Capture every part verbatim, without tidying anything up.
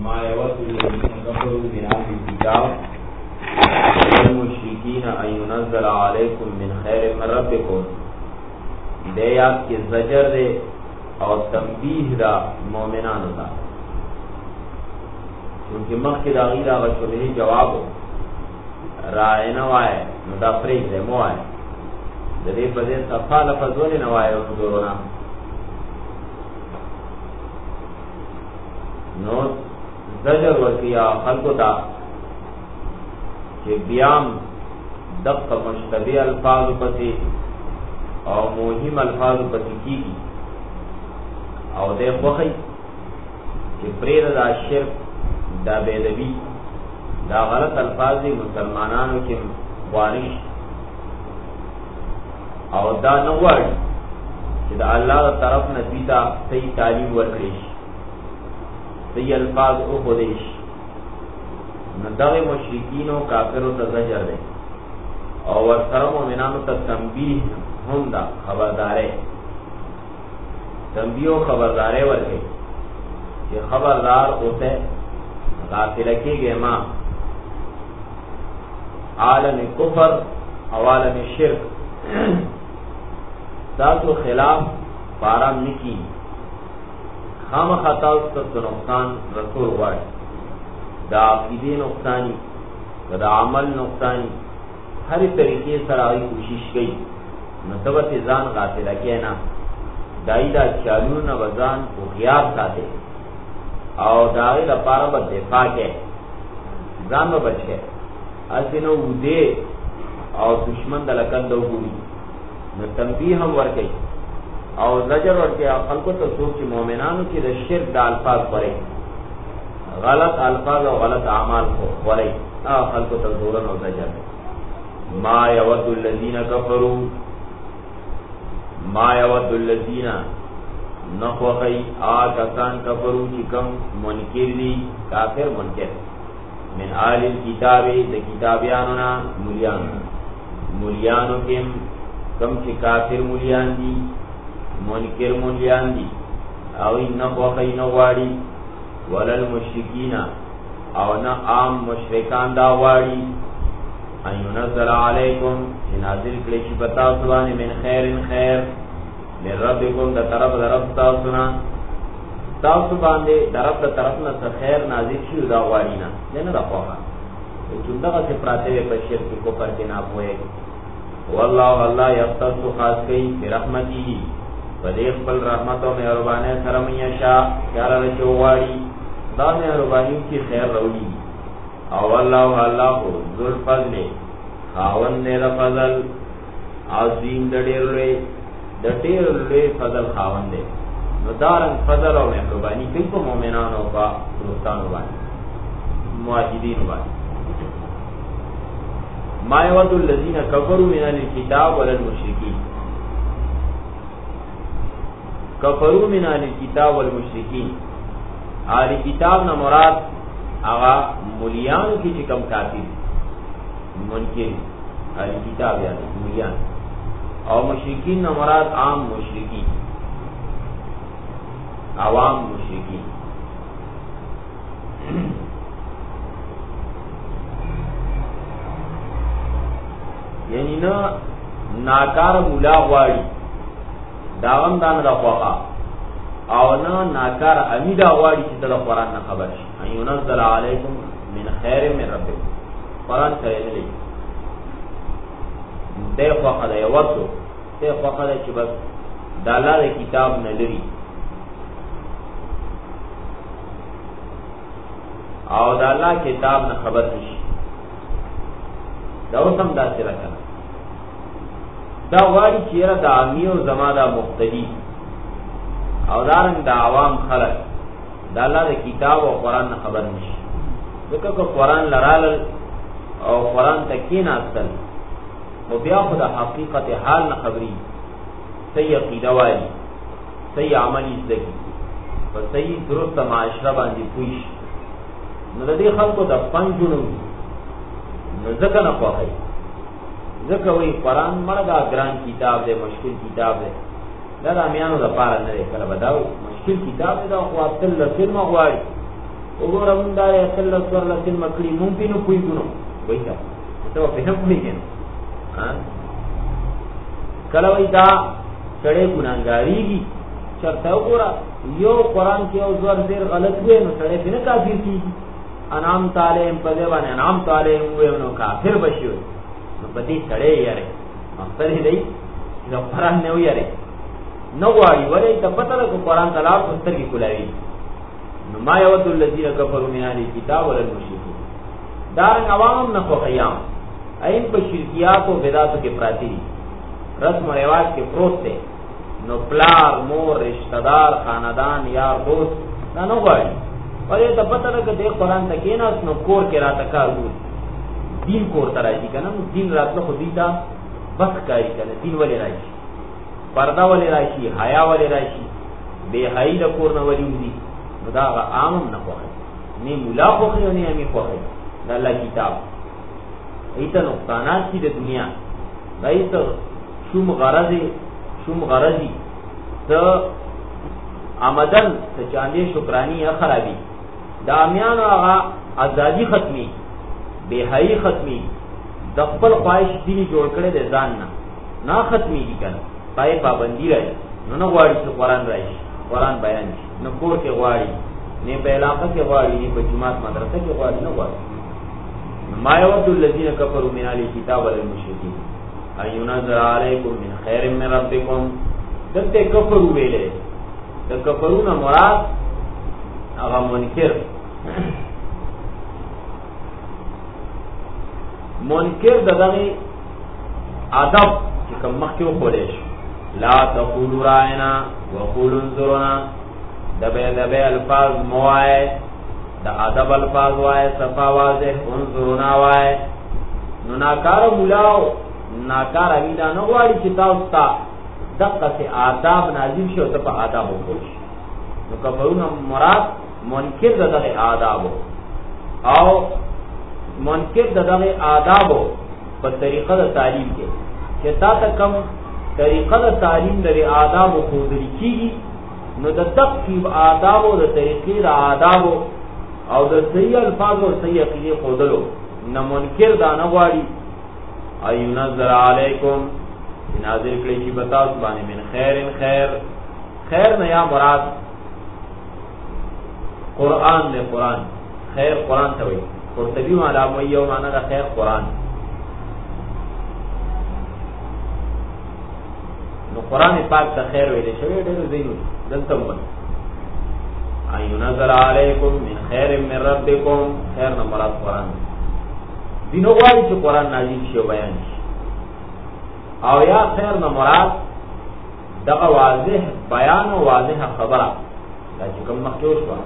ما يود الذين كفروا من أهل الكتاب والمشركين أن ينزل عليكم من خير من ربكم. دیات کی زجر دے اور تنبیہ دا مومنانو دا، چونکہ مخی دا غیر آغا شبہی جواب ہو رائے نوائے مدافریق دے موائے دے پدے صفحہ لفظولی نوائے انظرونا نو زجر ورکیا خلقو دا کہ بیام دقق مشتبی الفاظ پتی او مهم الفاظ پتی کی گی او دے خوخی کہ پریر دا شرک دا بیدبی دا غلط الفاظ دی مسلمانانو کی وارش او دا نوار کہ دا اللہ دا طرف نتیتا صحیح تعلیم ورکریش صحیح الفاظ او خودش ندغ مشرکین و کافرو تا زجر دے او ورسرم مومنانو تا تنبیح ہم دا خبردارے تنبیح و خبردارے ورکے کہ خبردار ہوتے غافل کی گئے ماں عالم کفر او عالم شرک ساتو خلاف پارام نکی خام خطا استد نقصان رسول وارد دا عقیدی نقصانی دا عمل نقصانی ہر طریقے سر آئی کوشش گئی نصبت زان غافلہ کہنا دائی دا چالون وزان اغیار ساتے او داغی دا پارا با دفاع کے زان با بچ گئے اسنو دے او دشمن دا لکن دو گوری نتنبیح ہم ورکی او زجر ورکی خلقو تا سوچ مومنانو کی دا شرک دا الفاظ پرے غلط الفاظ او غلط اعمال کو پرے خلقو تا زورن او زجر ما یود الذین کفروا ما یود الذین نخوخی آکسان کفرو چکم منکر دی کافر منکر من آل الكتابی دا کتابیانونا ملیانو ملیانو کم کم چی کافر ملیان دی منکر ملیان دی اوی نخوخی نغواری ولل مشرکین او نا عام مشرکان دا واری ان ينزل علیکم نازل کلیشی بتا سبانی من خیر خیر من ربکم دا طرف دا رب تاسونا تاسو باندے دا رب دا طرف نا خیر نازل شیو دا غوارینا دینا دا خواہا چندگا سے پراتے وے پشیر کی کفر کے ناپ ہوئے واللہ واللہ یختص خاص کئی برحمتی ہی فدیخ پل رحمتو میں عربانے سرمی شاہ کیارا رچو غواری دا میں عربانیوں کی خیر رولی او واللہ واللہ کو ذل فضل خاون نے دا فضل عظیم دا دیر رے دا دیر رے فضل خاون دے نو دارن فضل و محربانی کئی کو مومنانو با دوستانو بانی مواجدینو بانی ما یود الذین کفروا من الکتاب والمشرکین کفروا من الکتاب والمشرکین آل کتاب نا مراد آغا ملیان کی چکم کافر منکر آل کتاب یعنی ملیان اور مشرکین نا مراد عام مشرکین عوام مشرکین یعنی نا ناکار مولا غواری داغم دان دا خواقا او نا ناکار امیدہ غواری چیتا دا قرآن نا خبر شی ان ينزل علیکم من خیر من ربکم قرآن سرین لی دے خواقا دا یوردو دے خواقا دا چی بس دالا دا کتاب نلری او دالا کتاب نا خبر شی دا اسم دا سرہ کنا دا غواری چیرہ دا امیو زمان دا مختدی او دارنگ دا عوام خلق دا اللہ دا کتاب و قرآن نا خبر نشی دکا کہ قرآن لرالل او قرآن تکین آستل و بیا خدا حقیقت حال نا خبری صحیح عقیدہ والی صحیح عملی ازدگی و صحیح درست معاشرہ باندی پویش ندی خلقو دا پنجنو نزکا نا خواہی زکا وی قرآن مرگا گران کتاب دے مشکل کتاب دے دا دا میانو دا پارا نرے کلا بداوی مشکل کتاب دے دا خواب تل لسل مغواری وګوره مونږ دا اصل سور لسن مکړي مونږ په نو کوی ګنو وای کا ته په نه کوی کنه ها کله وای دا سړی ګناګاریږي چرته وګوره یو قران کې او زور ډیر غلط وي نو سړی په نه کافر کیږي انعام تعالی په دې باندې انعام تعالی وي نو کافر بشي نو په دې سړی یاره اختر دی نو قران نه ویاره نو وايي ولې ته پته ده کو قران تعالی په سترګې کولاوي نو ما یود الذین کفروا من اهل الكتاب والمشرکین دا عوام نه خو قیام عین په شرکیات او بدعات کې پراتی رسم او رواج کې پروت دی نو پلار مور رشتہ دار خاندان یار دوست دا نه وایي ولې ته پته ده چې قران ته کې نه نو کور کې راته کار وو دین کور ته راځي کنه دین راتلو خو دې تا بس کاری کنه دین ولې راشي پردا ولې راشي حیا ولې راشي بے حیا د کور نه ولې ودی نو دا عام نه کوي نه مولا خو خو نه می کوي د الله کتاب ایته نقصانات دي د دنیا دایته شوم غرضی شوم غرضی ته آمدن ته چاندې شکرانی یا خرابي دا میان هغه ازادي ختمي بے حیا ختمي د خپل خواهش دیني جوړ کړي د ځان نه نه ختميږي کنه پای پابندي راځي نو نو غواړي چې قران راشي قران بیان شي نو کور کې غواړي نه په علاقه کې غواړي نه په جماعت مدرسه کې غواړي نه غواړي ما يود الذين كفروا من اهل الكتاب والمشركين ان ينزل عليكم من خير من ربكم دته کفروا ویلې د کفرونه مراد هغه منکر منکر دغه ادب چې کوم مخکې وخورېش لا تقولوا راینا وقولوا انظرنا دبه دبه الفاظ موای د ادب الفاظ وای صفا واضح انظرنا وای نو ناکار مولاو ناکار امیدا نو غواړي چې تاسو ته دغه سي آداب نازل شي او ته په آداب وکړي نو کفرونه مراد منکر دغه آداب او منکر دغه آداب په طریقه د تعلیم کې چې تا ته کوم طریقه د تعلیم لري آداب خو د لیکيږي نو د تقیب آداب او د طریقې د آداب او د صحیح الفاظ او صحیح عقیده خودلو نه منکر دا نه غواړي اينزل علیکم نازل کړي چې بتا باندې من خیر خیر خیر نه یا مراد قران نه قران خیر قران ته وایي قرطبی علامه یو معنا د خیر قران نو قران پاک ته خیر ویل شوی ډېر زینو دلته وایي اينزل علیکم من خیر من ربکم خیر نه مراد قران دینو غواړي چې قران نازل شي بیان شي او یا خیر نه مراد دغه واضح بیان او واضح خبره دا چې کوم مخکوش و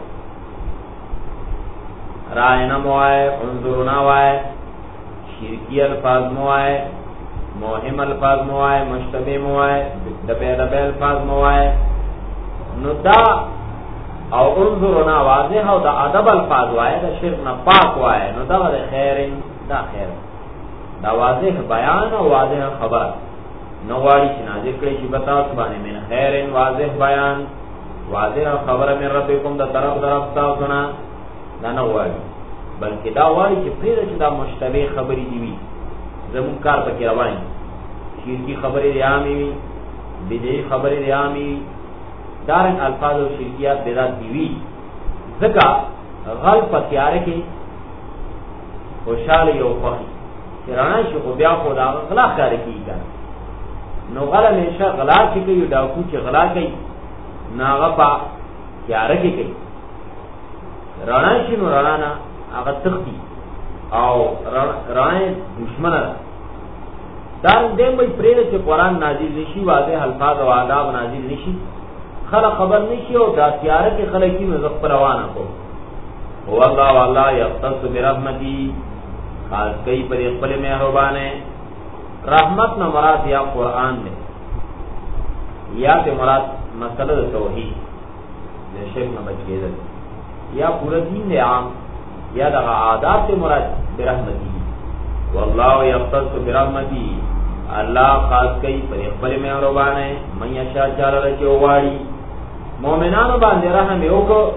راینا موای انظرنا وای شرکی الفاظ موای موهم الفاظ موای مشتبه موای دبه دبه الفاظ موای نو دا او انظرنا واضح او دا ادب الفاظ وای دا شرک نه پاک وای نو دا د خیرین دا خیر دا واضح بیان او واضح خبر نو واړي چې نازل کړي چې بتا سبحانه من خیرن واضح بیان واضح خبر من ربکم دا طرف طرف تاسو نه نه واړي بلکې دا واړي چې پیر چې دا مشتبه خبرې دی وي زمون کار پکې روان شرکی خبرې ریامي وي بدعي خبرې ریامي دارن الفاظ او شرکیات بدعت دی وي ځکه غل پتیار کې خوشاله یو خوخي چې رانا شي خو بیا خو دا غلا کار کیږي نو غلا نشه غلا چې کوي ډاکو چې غلا کوي ناغه په تیار کې کوي رانا شي نو رانا نه هغه تختی او رانا دشمن دا دې مې پرې چې قرآن نازل نشي واضح الفاظ او آداب نازل نشي خلق خبر نشي او دا تیار کې خلک یې مزق روانه کو هو الله والله یختص برحمتی خاص کئی پر خپل مهربانه رحمت نو مراد یا قران دی یا ته مراد مسله توحید د شرک نه بچ کېدل یا پورا دین دی عام یا د عادات مراد برحمتی والله یختص برحمتی الله خاص کئی پر خپل مهربانه مې شا چاله رچو واړي مؤمنانو باندې رحم وکړو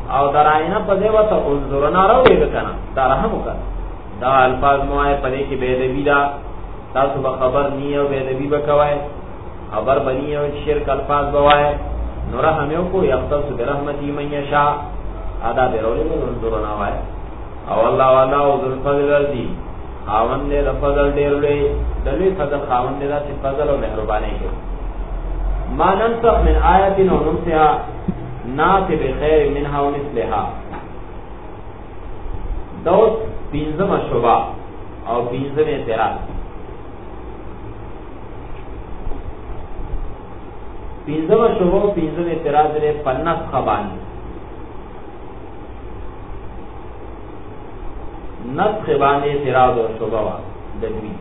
او دراینا په دې وته انظرنا راوي وکنه دا رحم وکړه دا الفاظ موای په دې کې به ادبی دا تاسو به خبر نیو به ادبی وکوي خبر بنی او شرک الفاظ بوای نو رحم یو کو یختص برحمتی من یشاء ادا به رولې انظرنا وای او الله والا او ذل فضل الذی خاوند دې فضل ډېر لوی دلوی فضل خاوند دې د فضل او مهرباني کوي ما ننسخ من آیت او ننسها نات بخیر منها ومثلها دوت پینزم شبا او پینزم اعتراض پینزم شبا او پینزم اعتراض دے پنس خبانی نسخ باندې اعتراض او شبا دلوی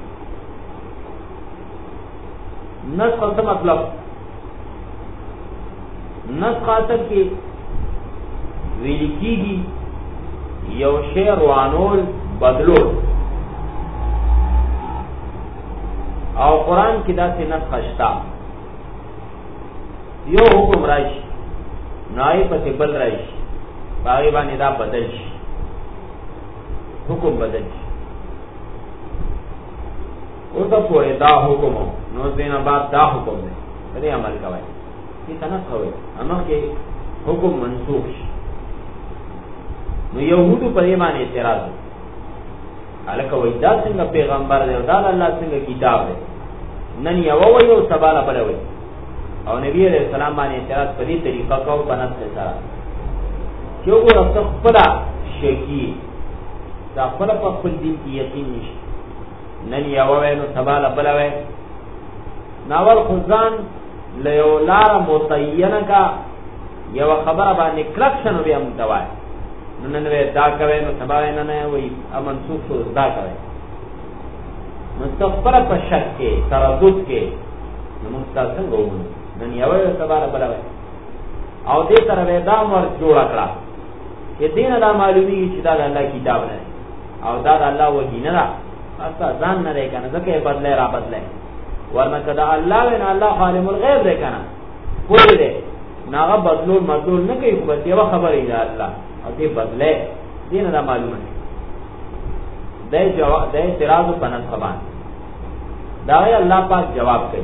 نسخ څه مطلب نسخ اصل کې ویل کېږي یو شی روانول بدلول او قرآن کې داسې نسخ شته یو حکم راشي نای پسې بل راشي هغې باندې دا بدل شي حکم بدل شي اوسه پورې دا حکم نو دینه بعد دا حکم دی دې عمل کوي کی تنسخ ہوئے اما کے حکم منسوخ شي نو یهودو په دې باندې اعتراض الکه وای دا څنګه پیغمبر دی دا الله څنګه کتاب دی نن یو وای او سبا لا بل وای او نبی علیہ السلام باندې اعتراض په دې طریقه کو په نص سره چې وګوره خپل شکی دا خپل په خپل دین کې یقین نشي نن یو وای نو سبا لا بل وای ناول خزان لیو لار متعینه کا یو خبره باندې کلکشن بیا متوای نو نن وې دا کوي نو سبا نه نه وای امنسوخ شو دا کوي نو تخبر په شک کې تردد کې نو موږ تاسو وګورو نن یو سبا بل وای او دې تر وې دا مر جوړ کړه چې دین دا معلومی چې دا الله کتاب نه او دا الله وحی نه را اسا ځان نه دی کنه ځکه بدله را بدله ورنه کدا الله وینا الله عالم الغیب دی کنه کوی دی ناغه بدلول مدلول نه کوي خو یو خبر دی الله او دې بدله دین دا معلومه دی جواب دی اعتراض په نسبان دا الله پاک جواب کوي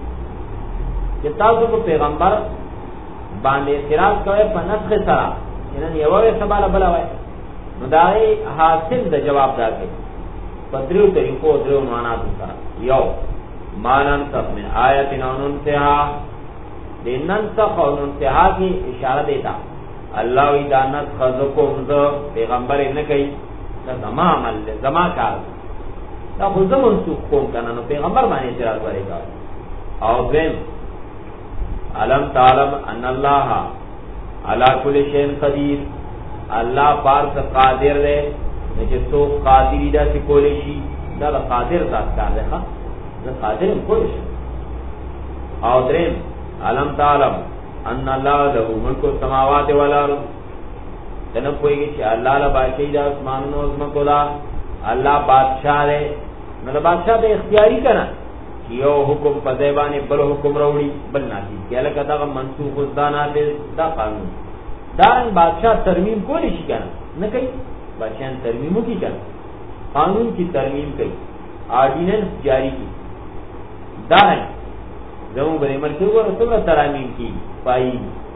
چې تاسو په پیغمبر باندې اعتراض کوي په نسخ سره نن یو وې سبا لا بل وای نو دا حاصل د جواب راکړي په دریو طریقو درو معنا سره یو مانن تک من آیت ننسها لننسخ و ننسها کی اشارہ دیتا اللہ وی دانت خزکم ذا پیغمبر ابن کئی دا زمان عمل دے زمان کار دا خود زمان سوک کون کنن پیغمبر مانی اعتراض بارے گا او دیم علم تعلم ان اللہ علا کل شین قدیر اللہ پارس قادر دے نچے سوک قادری دا سکولے شی دا دا قادر ذات کار دے خواہ قادر کوئی شي او دریم علم تعلم ان الله له ملک السماوات والارض تنه کوئی چې الله له بادشاہي د اسمانونو او زمکو دا الله بادشاہ دی نو د بادشاہ به اختیاري کنه یو حکم په ځای باندې بل حکم راوړي بل نافي کله کدا منسوخ ځانا دې دا قانون دا بادشاہ ترمیم کولی شي کنه نه کوي بادشاہ ترمیمو کی کنه قانون کی ترمیم کوي آرډیننس جاری کی دارن زمو بری مرکی وګورئ څومره ترامیم کی پای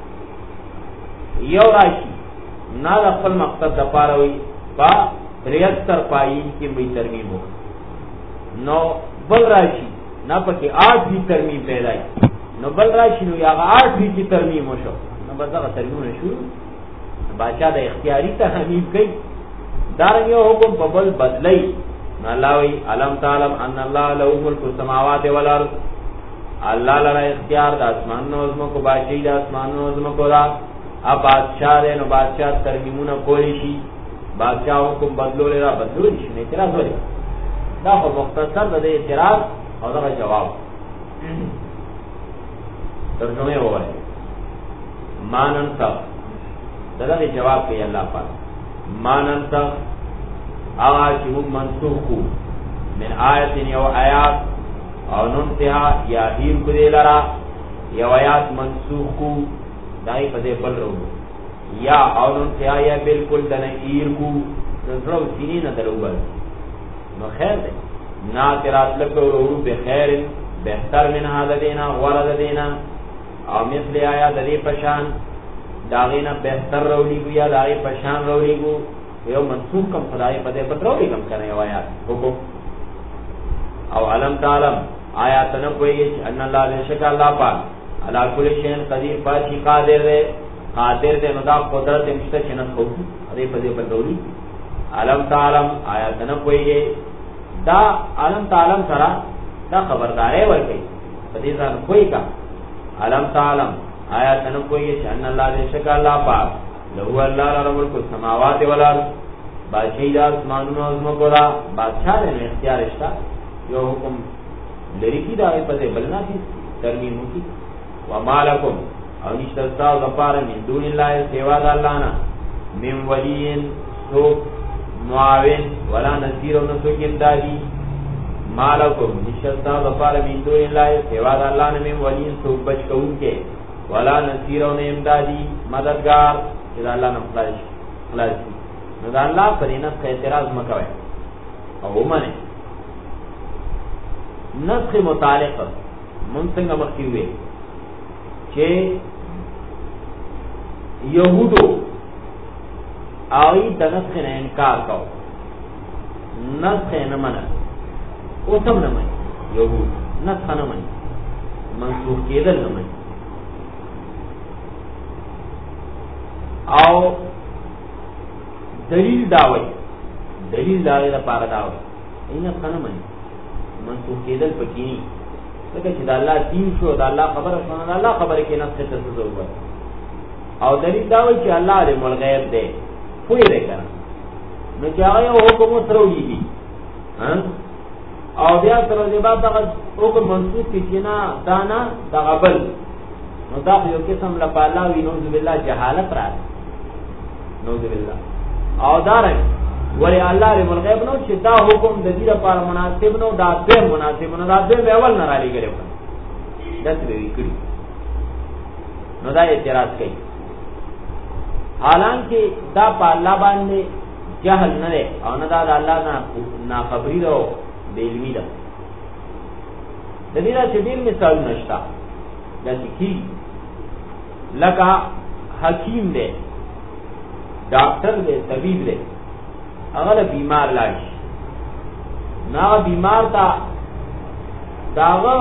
یو راشي نه د خپل مقصد د پاره وي با ریاستر پای کی به ترمیم وو نو بل راشي نه پکې آټ بھی ترمیم پیدا نو بل راشي نو یا آټ بھی کی ترمیم وشو نو بس هغه ترمیم شو بادشاہ د اختیاري ترمیم کوي دارن یو حکم په بل بدلای الله وی علم تعلم ان الله له ملک السماوات والارض الله لرا اختیار د اسمان نو زمو کو بادشاہی د اسمان نو زمو کو را اب بادشاہ دے نو بادشاہ ترمیمونه کولی شي بادشاہ حکم بدلول را بدلول شي نه اعتراض وری دا خو مختصر د اعتراض او دا جواب ترجمه وایي ماننسخ دا د جواب کوي الله پاک ماننسخ آغا چی مون منسوخ کو من آیت یو آیات او ننتها یا ہیر کو دے لرا یو آیات منسوخ کو دائی پدے بل رو یا اونن کیا یا بالکل دنه ایر کو زړه سینې نه دروبل نو خیر ده ناطرات لکو رو بخیر بهتر من هذا دینا ورد دینا او مثل آیا د دې پشان داغینا بهتر رولی گو یا داغی پشان رولی گو یو منصوب کم خدای پدے پت رولی کم کرنے آیات حکم او علم تعلم آیات نکوئی ان اللہ بے شک اللہ پاک علا کل شین قدیر پاچی قادر دے قادر دے ندا قدرت مشتا چنت خوکی ادے پدے پت رولی علم تعلم آیات نکوئی دا علم تعلم سرا دا خبردارے ورکی پدے سان کوئی کا علم تعلم آیا تنم کوئی ان اللہ دے شک اللہ پاک لہو اللہ رب السماوات والارض بادشاہی دا اسمانون و عظمت دا بادشاہ دے میں اختیار اشتا جو حکم لرکی دا غیب پتے بلنا کی ترمیم ہوتی وما لکم او نشتستا و غفار من دون اللہ سیوا دا اللہ نا من ولین سوک معاون ولا نصیر و نسوک امدادی ما لکم نشتستا و غفار من دون اللہ سیوا دا اللہ نا من ولین سوک بچ کون کے ولا نصیرون امدادی مددگار اذا اللہ نے خلاص خلاص نو دا اللہ پر نسخ اعتراض مکوئے او منے نسخ متعلق منسنگ مخی ہوئے چھے یہودو آئی دا نسخ نے انکار کہو نسخ نمانا او سب نمانی یہود نسخ نمانی منسوخ کیدل نمانی او دلیل داوی دلیل داوی دا پارا داوی اینا خانه منی منسوخ کېدل پکې نه لکه چې د الله دین شو د الله خبره شو د الله خبره کې نسخه ته ضرورت او دلیل داوی چې الله علم الغیب دی پوهې دی کنه نو چې هغه یو حکم سره ویږي او بیا سره دې بعد دغه حکم منسوخ کړي نه دانا دغه بل نو دا یو قسم لا پالا وی نوذ بالله جهالت راځي نوذ بالله او دارن ولی الله علم الغیب نو چې دا حکم د دې لپاره مناسب نو دا به مناسب نو دا به اول نه را لګره دا څه وی کړی نو دا اعتراض کوي حالانکه دا په الله باندې جهل نه ده او نه دا د الله نه نا خبري ده او د علمي ده د دې راځي ډیر مثال نشتا دا کی لکه حکیم ده ډاکټر ده طبيب ده هغه بیمار لاش نا بیمار تا داغه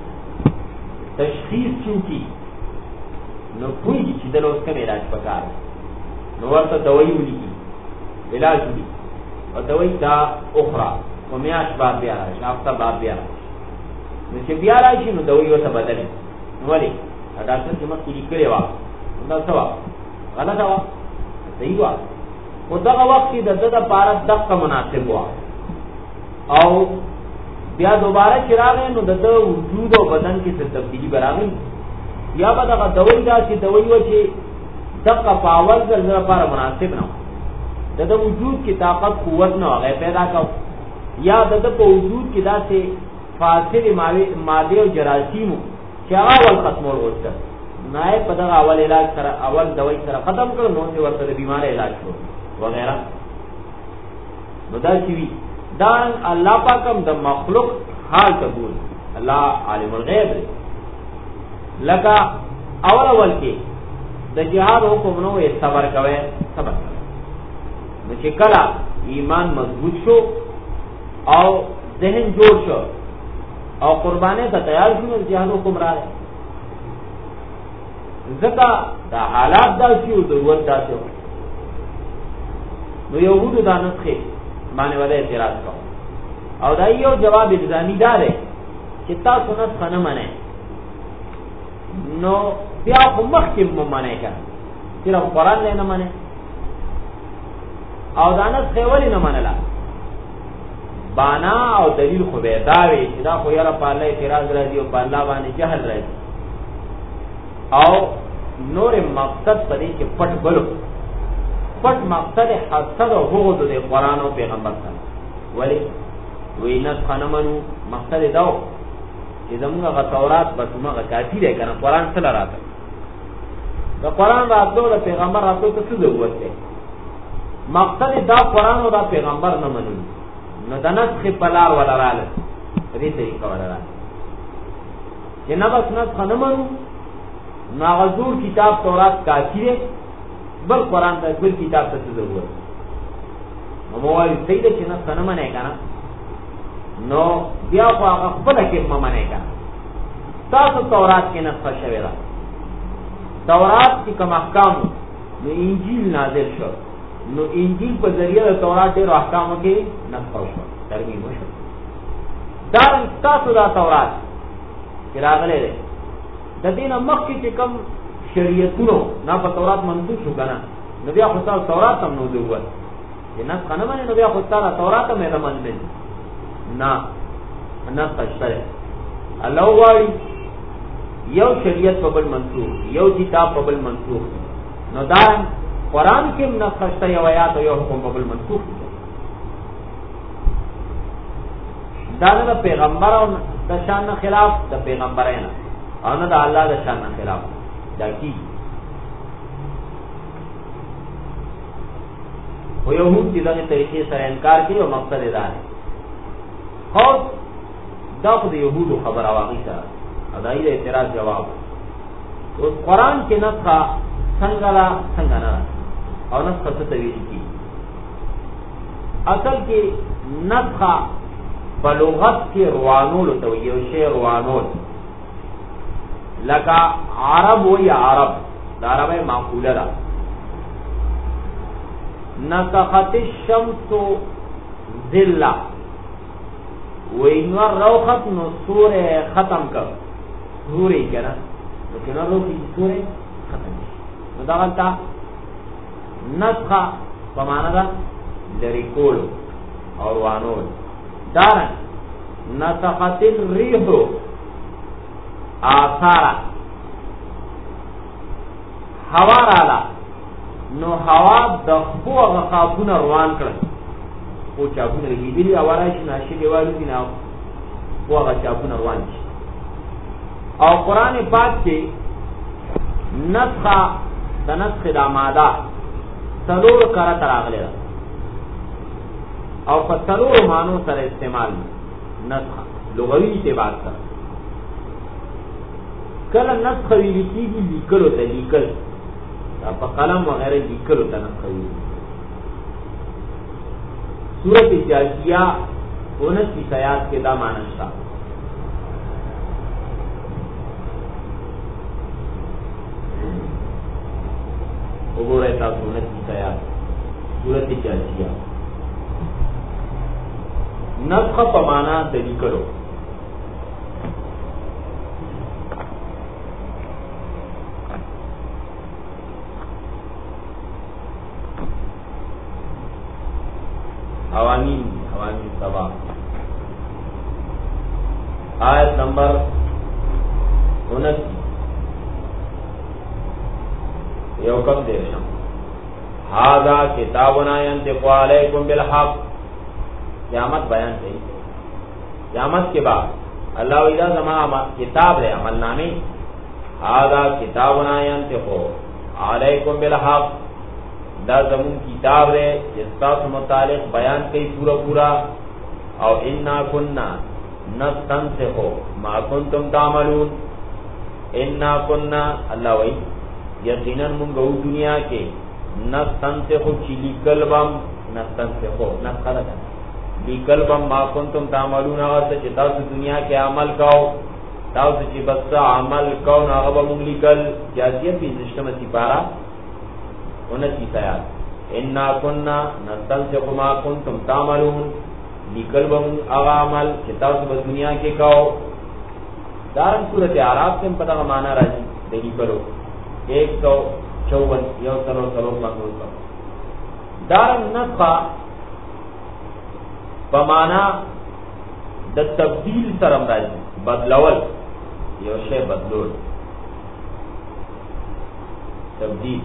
تشخیص چوکی نو کوئی چې دلته اوس کوم علاج پکار نو ورته دوايي ولي علاج ولي او دوايي دا اخرى ومیاش باب بیا راشي هفته باب بیا راشي نو چې بیا راشي نو دوايي وته بدلې نو ولي ډاکټر چې مخکې لیکلې و نو څه غلطه و صحیح و او دغه وخت کې د دغه لپاره دغه مناسب و او بیا دوباره چې راغی نو د وجود او بدن کې څه تبدیلی برابر یا به دغه دوی دا چې دوی و چې دغه پاور د لپاره مناسب نه د د وجود کې طاقت قوت نه هغه پیدا کاو یا د په وجود کې داسې فاصل ماده او جراثیم چې هغه ول ختمول وسته نه په دغه اول علاج سره اول دوی سره ختم کړو نو چې ورته د بیمار علاج شو وغیرہ نو دا چې وی دا الله پاکم د مخلوق حال قبول الله عالم الغیب لکه اول اول کې د جهاد حکم نو یې صبر کوي صبر نو چې کله ایمان مضبوط شو او ذهن جوړ شو او قربانه ته تیار شو نو جهاد حکم راغی ځکه دا حالات دا چې ضرورت دا شو نو یهودو دا نسخه باندې ولا اعتراض کوي او دا یو جواب الزامی دار ہے چې تاسو نسخه نه منئ نو بیا خو مخکې مو منئ کنه صرف قرآن نه منئ او دا نسخه ولی نه منله بانا او دلیل خو به دا وی چې دا خو یاره په الله اعتراض راځي او په الله باندې جهل راځي او نور مقصد پدې کې پټ بلو پټ مقصد حسد او حقوق د قرآن او پیغمبر سره ولی وینت خنمنو مقصد داو چې زموږه تورات بس موږ کافی دی کنه قرآن سره راته دا قرآن راتلو دا پیغمبر راتلو ته څه ضرورت دی؟ مقصد دا قرآن او دا پیغمبر نه منل نو د نسخ په لار ولا رااله دې طریقه ولا رااله چې نه بس نسخ نه منو نو هغه زور کتاب تورات کافی دی بل قرآن ته بل کتاب ته څه ضرورت نو موایي صحیح ده چې نسخ نه منې کنه نو بیا خو هغه خپل کې ما منې کنه تاسو تورات کې نسخ شوی ده تورات کې کوم احکام نو انجیل نازل شو نو انجیل په ذریعہ د تورات ډېر احکام کې نسخ شو ترمیم شو دا تاسو دا تورات چې راغلي ده د دې نه مخکې چې کوم شریعتونو نه په تورات منسوخ شو کنه نو بیا خو تاسو تورات هم نو ضرورت چې نسخ نه منې نو بیا خو تاسو تورات هم نه منئ نه نسخ شته الله وايي یو شریعت په بل منسوخ یو کتاب په بل منسوخ نو دا قرآن کې نسخ شته یو آیات او یو حکم په بل منسوخ دا د پیغمبر او د شان خلاف د پیغمبرانو او نه د الله د شان خلاف دا کی او يهود دغه طریقې سره انکار کوي او مقصد دا دی خو دا خو د يهودو خبره واقعي ده ادائی د اعتراض جواب اوس قرآن کې نسخ څنګه لا څنګه نه او نسخ څه تویل کی اصل کې نسخ په لغت کې روانول ته یو شی روانول لکه عرب و یا عرب دا عربه معقوله ده نسخت الشمس ذلہ وینور روخت نو سور ختم کر سوری کنا لیکن روخی سوری ختم نو دا غلطا نسخ پمانا دا لری کولو اور وانول دارن نسخت الریح آثارا هوا رالا نو هوا دخبو غقابون روان کرد او چاپون لگی دلی اوارایش ناشی دیوالو دینا او اغا چاپون روان چی او قرآن پاک کے نسخ دا نسخ دا مادا سلور کرت راغلی دا او پا سلور مانو سر استعمال نسخ لغوی اعتبار سر کل نسخ وی لکی گی لیکلو تا لیکل پا قلم وغیرہ لیکلو تا نسخ وی سورت جاثیہ انتیس آیات کے دا مانشتا وہ رہتا انتیس آیات سورت جاثیہ نسخ پمانا دلی کرو حوامین حوامین سبا آیت نمبر انتیس یو کم دیرشم هذا کتابنا ينطق علیکم بالحق قیامت بیان صحیح قیامت کے بعد اللہ ویدہ زمان کتاب ہے عمل نامی هذا کتابنا ينطق علیکم بالحق دا زمون کتاب ہے جس کا متعلق بیان کئی پورا پورا او انا کننا نستنسخ ما کنتم تعملون انا کننا اللہ وی یقینا منگو دنیا کے نستنسخ چلی کلبم نستنسخ نسخلتا لیکلبم ما کنتم تعملون اغسا چی تاوس دنیا کے عمل کاؤ تاوس چی بسا عمل کاؤ ناغبا منگلیکل جاسیت بھی زشتم سپارا انتیس آیات انا کننا نستنسخ ما کنتم تعملون لیکلبم اغا عمل چی تاوس با دنیا کے کاؤ دارن صورت عراب سے پتہ مانا راجی دلی کرو ایک سو چون یو سلو سلو مقبول کرو دارن نسخہ پمانا د تبدیل سرم راځي بدلول یو شی بدلول تبدیل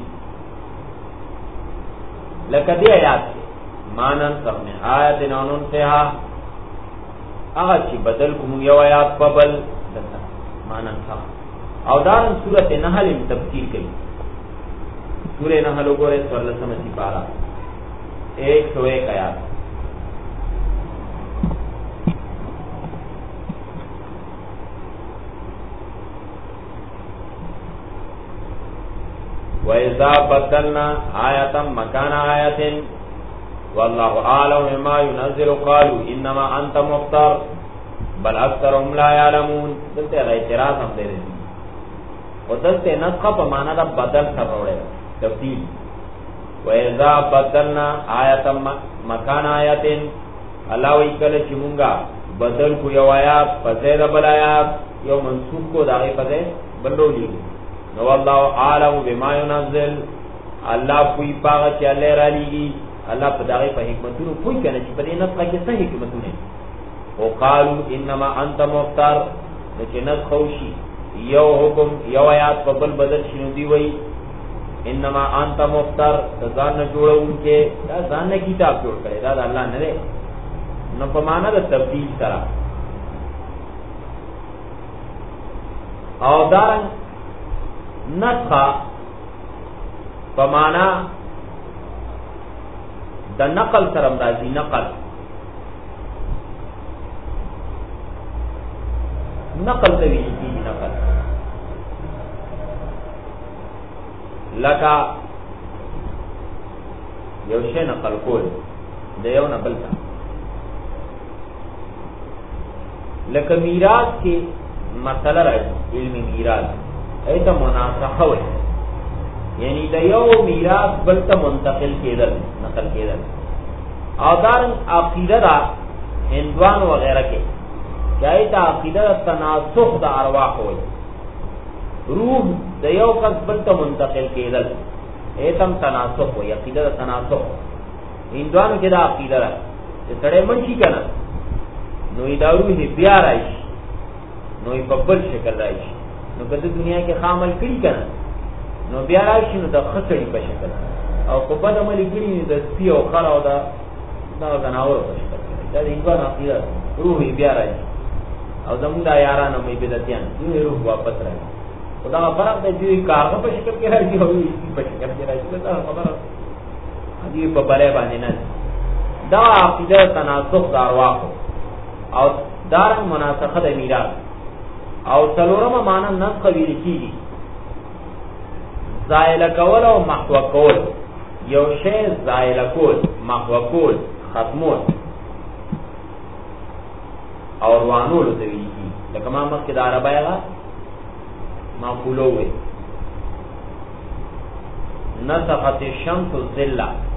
لکه دی آیات مانن سمه آیت نانون سے ها هغه چې بدل کوم یو آیات په بل دته مانن سم او دارن سورته نحل تفسیر کوي سورہ نحل وګورئ څوارلسمه سپاره ایک سو ایک آیات. وَإِذَا بَدَّلْنَا آيَةً مَكَانَ آيَةٍ وَاللَّهُ أَعْلَمُ بِمَا يُنَزِّلُ قَالُوا إِنَّمَا أَنْتَ مُفْتَرٍ بَلْ أَكْثَرُهُمْ لَا يَعْلَمُونَ. دلته اعتراض هم دی او دلته نسخه په معنا دا بدل سره وړي تفصیل. وَإِذَا بَدَّلْنَا آيَةً مَكَانَ آيَةٍ الله وی کله چې مونږه بدل کو یو آیات په ځای د بل آیات یو منسوخ کو دغه په ځای بلولې نو والله عالم بما ينزل الله کوئی پاغه چې الله را لېږي الله په دغه په حکمتونو کوئی کنه چې په دې نسخه کې څه حکمتونه او قالو انما انت مفتر چې نه خوشي یو حکم یو آیات په بل بدل شنو دی وای انما انت مفتر ځان نه جوړونکې دا ځان نه کتاب جوړ کړي دا الله نه دی نو په معنا د تبدیل سره او دا نسخه په معنا د نقل سره راځي نقل نقل ته ویل کیږي نقل لکه یو شی نقل کول د یو نه بل ته لکه میراث کې مسله راځي علمي میراث ایته مناسخه وي یعنی د یو میراث بل ته منتقل کېدل نقل کېدل او دا عقیده دا هندوان وغیرہ کې چاہے تا عقیده تناسخ د ارواح وي روح د یو کس بل ته منتقل کېدل ایتم تناسخ وي عقیده تناسخ هندوان کې دا عقیده ده چې سړی مړ شي کنه نو دا روح بیا راشي نو په بل شکل راشي نو کله دنیا کې خامل کړي کنه نو بیا راشي نو د خطرې په شکل او په بد عمل کړي د سپي او خر او دا دا غناور په شکل دا د انسان عقیده روح بیا راشي او زموږ د یارانو مې بدعتيان دوی روح واپس راځي خدا فرق دی چې کارغه په شکل کې راځي او په شکل کې راځي دا خبره دې په بلې باندې نه دا عقیده تناسخ د ارواح او دار مناسخه د میراث او څلورمه معنا نسخ ویل کیږي زائل کول او محو کول یو شی زائل کول محو کول ختمول او روانول ته ویل کیږي لکه ما مخکې د عربایغه معقولو وي نسخت الشمس الظل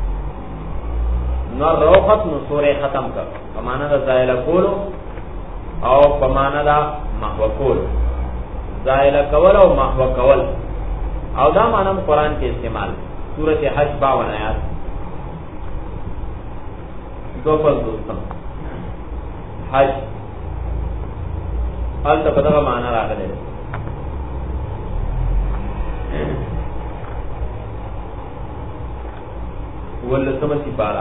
نور روخت نو سورې ختم کړ په معنا د زائل کول او په معنا د محو کول زائل کول او محو کول او دا معنا قرآن کې استعمال سورۃ حج باون آیات دو پر دوستم حج حال ته په دغه معنا راغلی ولسمه سپارا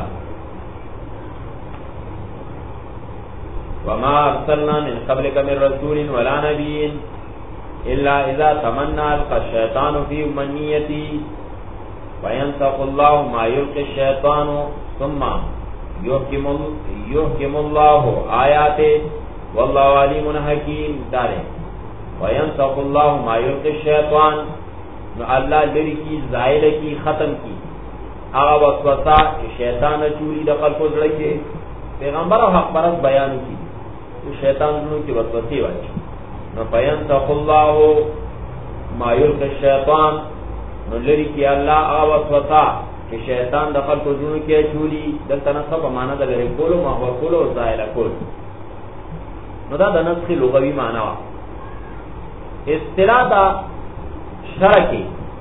وما ارسلنا من قبلك من رسول ولا نبي الا اذا تمنى القى الشيطان في امنيته وينسخ الله ما يلقي الشيطان ثم يحكم يحكم الله آياته والله عليم حكيم داره وينسخ الله ما يلقي الشيطان نو الله لری کی زائل کی ختم کی هغه وسوسه شیطان چوری د خلکو زړه کې پیغمبر او حق پرست بیان کی شیطان نو کی وسوسه واچي نو فینسخ الله ما یلقي الشیطان نو لری کی الله هغه وسوسه چې شیطان د خلکو زړه کې چوری د تنصب معنا د لري کولو ما هو کولو زائل کول نو دا د نسخ لغوي معنا وا اصطلاح دا شرکی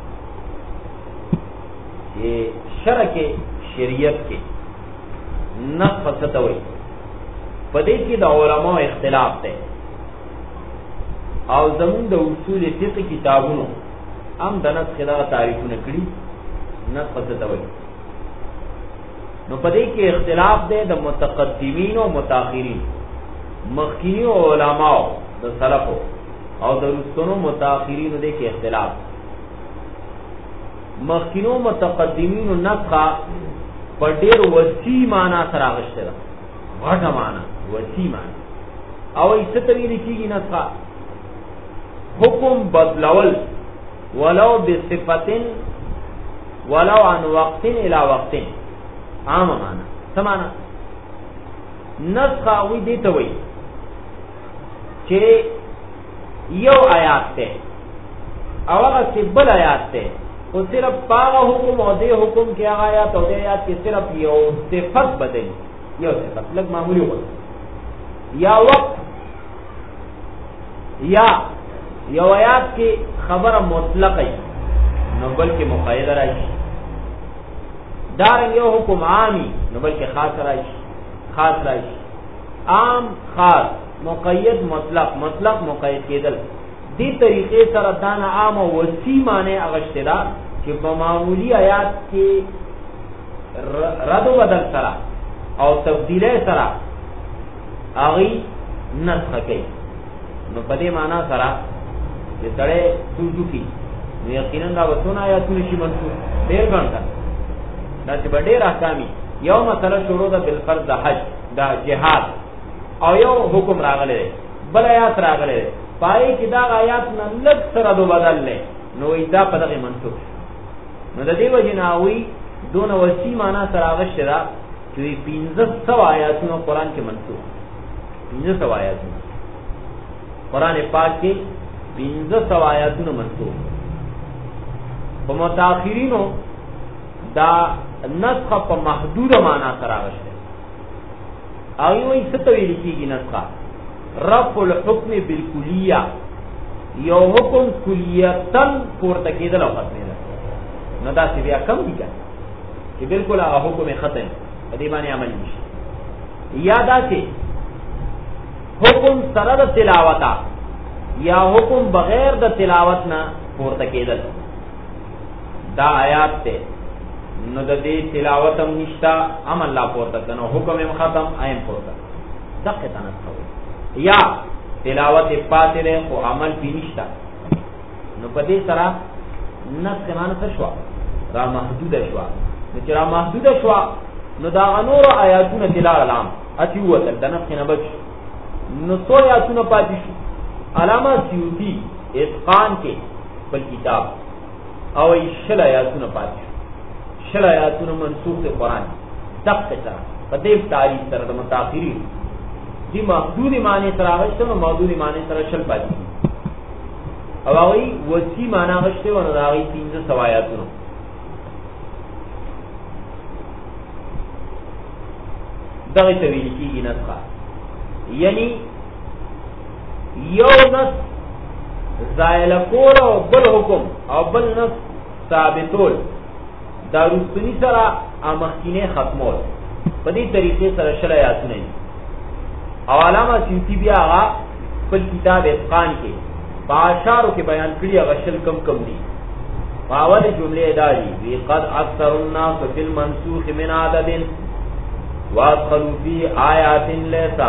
یہ شرک شریعت کې نسخ ستوي پدې کې د علماء اختلاف دی او زمون د اصول فقه کتابونو هم د نسخ دا تعریفونه کړی نسخ ستوي نو پدې کې اختلاف دی د متقدمین او متأخرین مخکینی علماء د سلفو او د رسونو متأخرین دې کې اختلاف مخکینو متقدمینو نسخه په ډېر وسیع معنا سره اغشته ده، غټه معنا، وسیع معنا. او ایسه تویل کېږي نسخه حکم بدلول ولو بصفتن ولو عن وقت الى وقت، عام معنا. سمانا نسخه وی دیته وی چې یو آیات ته او هغه چې بل آیات ته او صرف پاغه حکم او دې حکم کې هغه آیات او دې آیات کې صرف یو صفت بدل، یو صفت لږ معمولی وي، یا وقت یا یو آیات کې خبره مطلقه نو بلکې مقید راشي، دارن یو حکم عامی نو بلکې خاص راشي، خاص راشي، عام خاص، مقید مطلق، مطلق مقید کېدل. دې طریقې سره دانا عام او وسیع معنی اغشتدا چې په معمولی آیات کې رد و بدل سره او تبدیله سره هغه نسخه کوي. نو په دې معنا سره چې سره سوجو کی نو یقینا دا وسونه آیاتونه شي منسوخ ډېر ګڼه دا چې ډېر احکامي. یو مسله شروع ده بالفرض د حج دا جهاد او یو حکم راغلی بل آیات راغلی پای کې دا آیات نه لږ سره دو بدل نه نو دا په دغه منسوخ. نو د دې وجه نه وی دون وسیع معنا سره غشته دا چې پنځه سو آیاتونه قران کې منسوخ، پنځه سو آیاتونه قران پاک کې پنځه سو آیاتونه منسوخ. په متأخرینو دا نسخ په محدود معنا سره غشته او یو څه ته ویل کېږي نسخه رفع الحكم بالکلیه، یو حکم کلیتن پورته کېدل او ختمېدل. نو دا چې بیا کم دي چې بالکل هغه حکم ختم په دې باندې عمل نشي، یا دا چې حکم سره د تلاوت یا حکم بغیر د تلاوت نه پورته کېدل. دا آیات ته نو د دې تلاوت هم نشتا، عمل لا پورته کنه، حکم هم ختم، ایم پورته دغه تنه کوي، یا تلاوت پاتې ده او عمل پې نشتا. نو په دې سره نسخ معنی څه شو؟ را محدود شو. نو چې را محدود شو نو دا نور آیاتونه تلاوت لام اتی وته د نسخ نه بچ نو څو آیاتونه پاتې شو. علامه سیوطی اتقان کې په کتاب او شل آیاتونه پاتې شو، شل آیاتونه منسوخ دي قرآن دقه سره په دې تاریخ سره د متأخرین دي محدود معنی سره غشته نو محدود معنی سره شل پاتې او هغه وسیع معنی غشته ونه راغی پنځه سو آیاتونه. دغه تویل کیږي نسخه، یعنی یو نس زائل کول او بل حکم او بل نس ثابتول دا رستنی سره امخینه ختمول په دې طریقې سره شل آیاتونه دي. او علامه سیوطی بیا هغه په کتاب اتقان کې باشارو کې بیان کړی هغه شل کم کم دي. اول جمله داری وی قد اکثر الناس فی المنسوخ من عدد وادخلوا فی آیات لیسا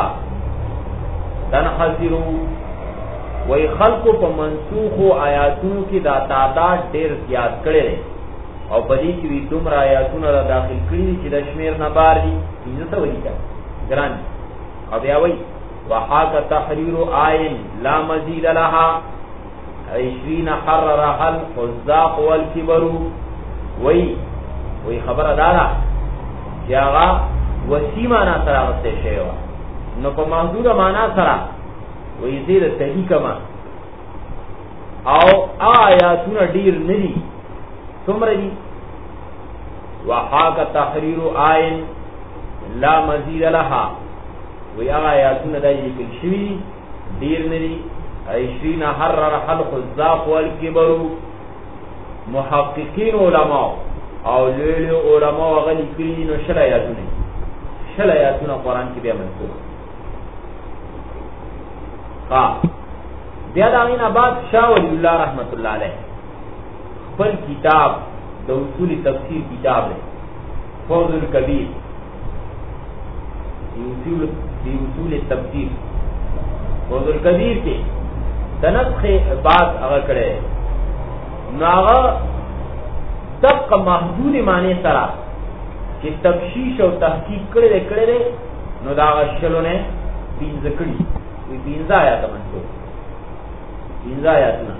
تنحصروا وی خلقو په منسوخ آیاتونو کې دا تعداد ډیر زیات کړي او په دې کې وی دومره آیاتونه را داخل کړي چې د شمیر نه بار دي پنځه سوه دي ګران. او بیا وی وحاک تحریر آئین لا مزید لها عشرین حررها الحزاق والکبر. وی وی خبر دارا چې هغه وسیع معنا سره غوښته شوی و نو په محدود معنا سره وی زیر تحقیق ما او آیاتونه ډیر ندي څومره دي. وحاک تحریر آئین لا مزید لها وی آیاتونه دای لیکل شوی ډیر ندي. عشرین حرر حلق الزاق والکبر محققین علماء او لوی علماء غلی کړي نو شل آیاتونه شل آیاتونه قرآن کې بیا منسوخ. ها بیا دا غینا بعد شاه ولی الله رحمت الله علیه خپل کتاب د اصول تفسیر کتاب دی فوز الکبیر دی اصول دی اصول تفسیر فوز الکبیر کې د نسخ بعد هغه کړه نو هغه دق محدود معنی سره چې تفشیش او تحقیق کړي کړي نو دا شلو نه پینځه کړي وی پینځه آیات منسوخ پینځه آیات نه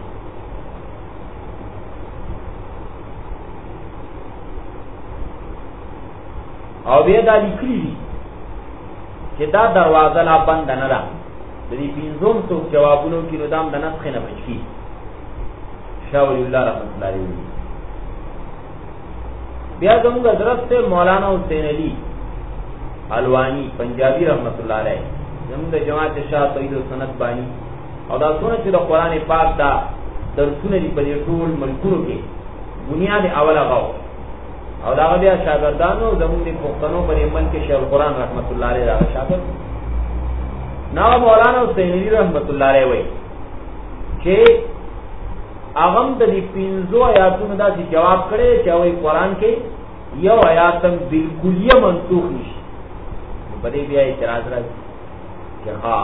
او بیا دا لیکلي دي چې دا دروازه لا بند نه ده د دې پینځوم څو جوابونو کې نو دام د نسخ نه بچي شاول الله رحمت الله علیه. بیا زموږ حضرت سے مولانا حسین علی الوانی پنجابی رحمت الله علیه زموږ د جماعت شاه توحید او سنت بانی او دا څونه چې د قران پاک دا درسونه دی په ټول ملکونو کې بنیاد اوله غو او دا بیا شاګردانو زموږ د پښتنو په من کې شیخ القران رحمت الله علیه دا شاګرد نو مولانا حسین علی رحمت الله علیه وایي چې اغم د دې پنځو آیاتونو دا چې جواب کړي چې وایي قران کې یو آیات بالکلیه منسوخ نشي په دې بیا اعتراض راځي چې ها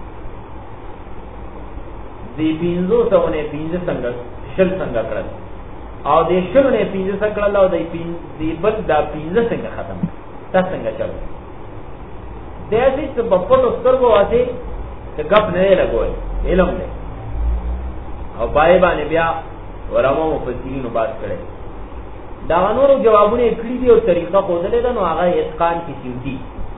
دې پنځو ته نه پنځه څنګه شل څنګه کړل او دې شل نه پنځه څنګه کړل او دې پنځه بل دا پنځه څنګه ختم تا څنګه چل دې چې په پټو سترګو واسي څه غپ نه لګوي علم نه او پای باندې بیا ورامو مفسرینو بات کړي دا نورو جوابونه کړي دي او طریقه خودلې ده نو هغه اتقان کی سیوتی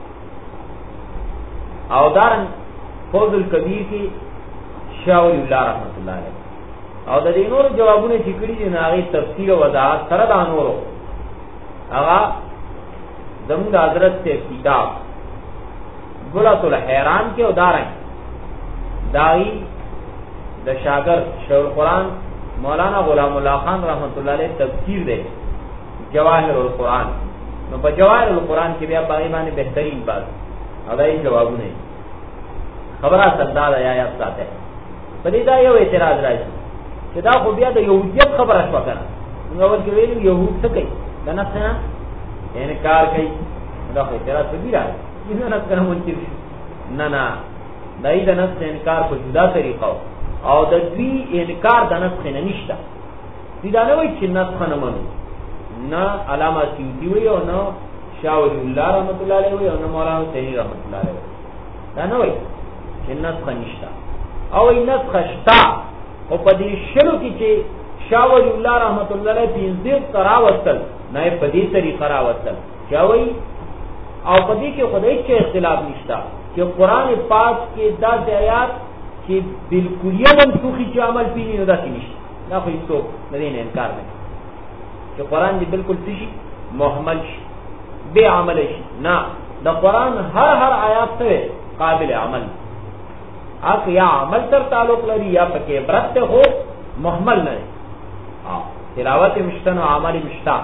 او دارن فوز الکبیر کی شاول الله رحمت الله علیه او د دې نورو جوابونه چې کړي دي هغه تفسیر او وضاحت سره دا نورو هغه زموږ حضرت سے کتاب بلۃ الحیران کې ودارن دای د شاګرد شیخ القران مولانا غلام الله خان رحمت الله علیه تفسیر دی جواهر القرآن نو په جواهر القرآن کې بیا باغی باندې بهترین بات اداي جوابونه خبره صداله یا یا ساته په دې دا یو اعتراض راځي چې دا خو بیا د یهودیت خبره شو کنه نو ول کې ویل يهود څه کوي دا نه څه انکار کوي دا خو اعتراض دی راځي نه نه کنه مونږ نه نه دای د نفس انکار په جدا طریقه او د دې انکار د نفس نه نشته دي دا نه وایي چې نفس نه منو نه علامه سیوطی وی او نه شاول الله رحمت الله علیه وی او نه مولانا حسین رحمت الله علیه دا نه وایي چې نسخ نشته او ای نسخ شتا او په دې شروع کې چې شاول الله رحمت الله علیه پنځه تراوتل نه په دې طریقه راوتل چې وایي او په دې کې خدای کې اختلاف نشته چې قران پاک کې دا آیات چې بالکلیه منسوخي چې عمل پینې نه داسې نشته دا خو هیڅ نه دین انکار نه چې قران دې بالکل شي محمل شي به عمل شي نه د قران هر هر آیات ته قابل عمل اګه یا عمل تر تعلق لري یا پکې عبرت هو محمل نه ها تلاوت مشتن او عمل مشتا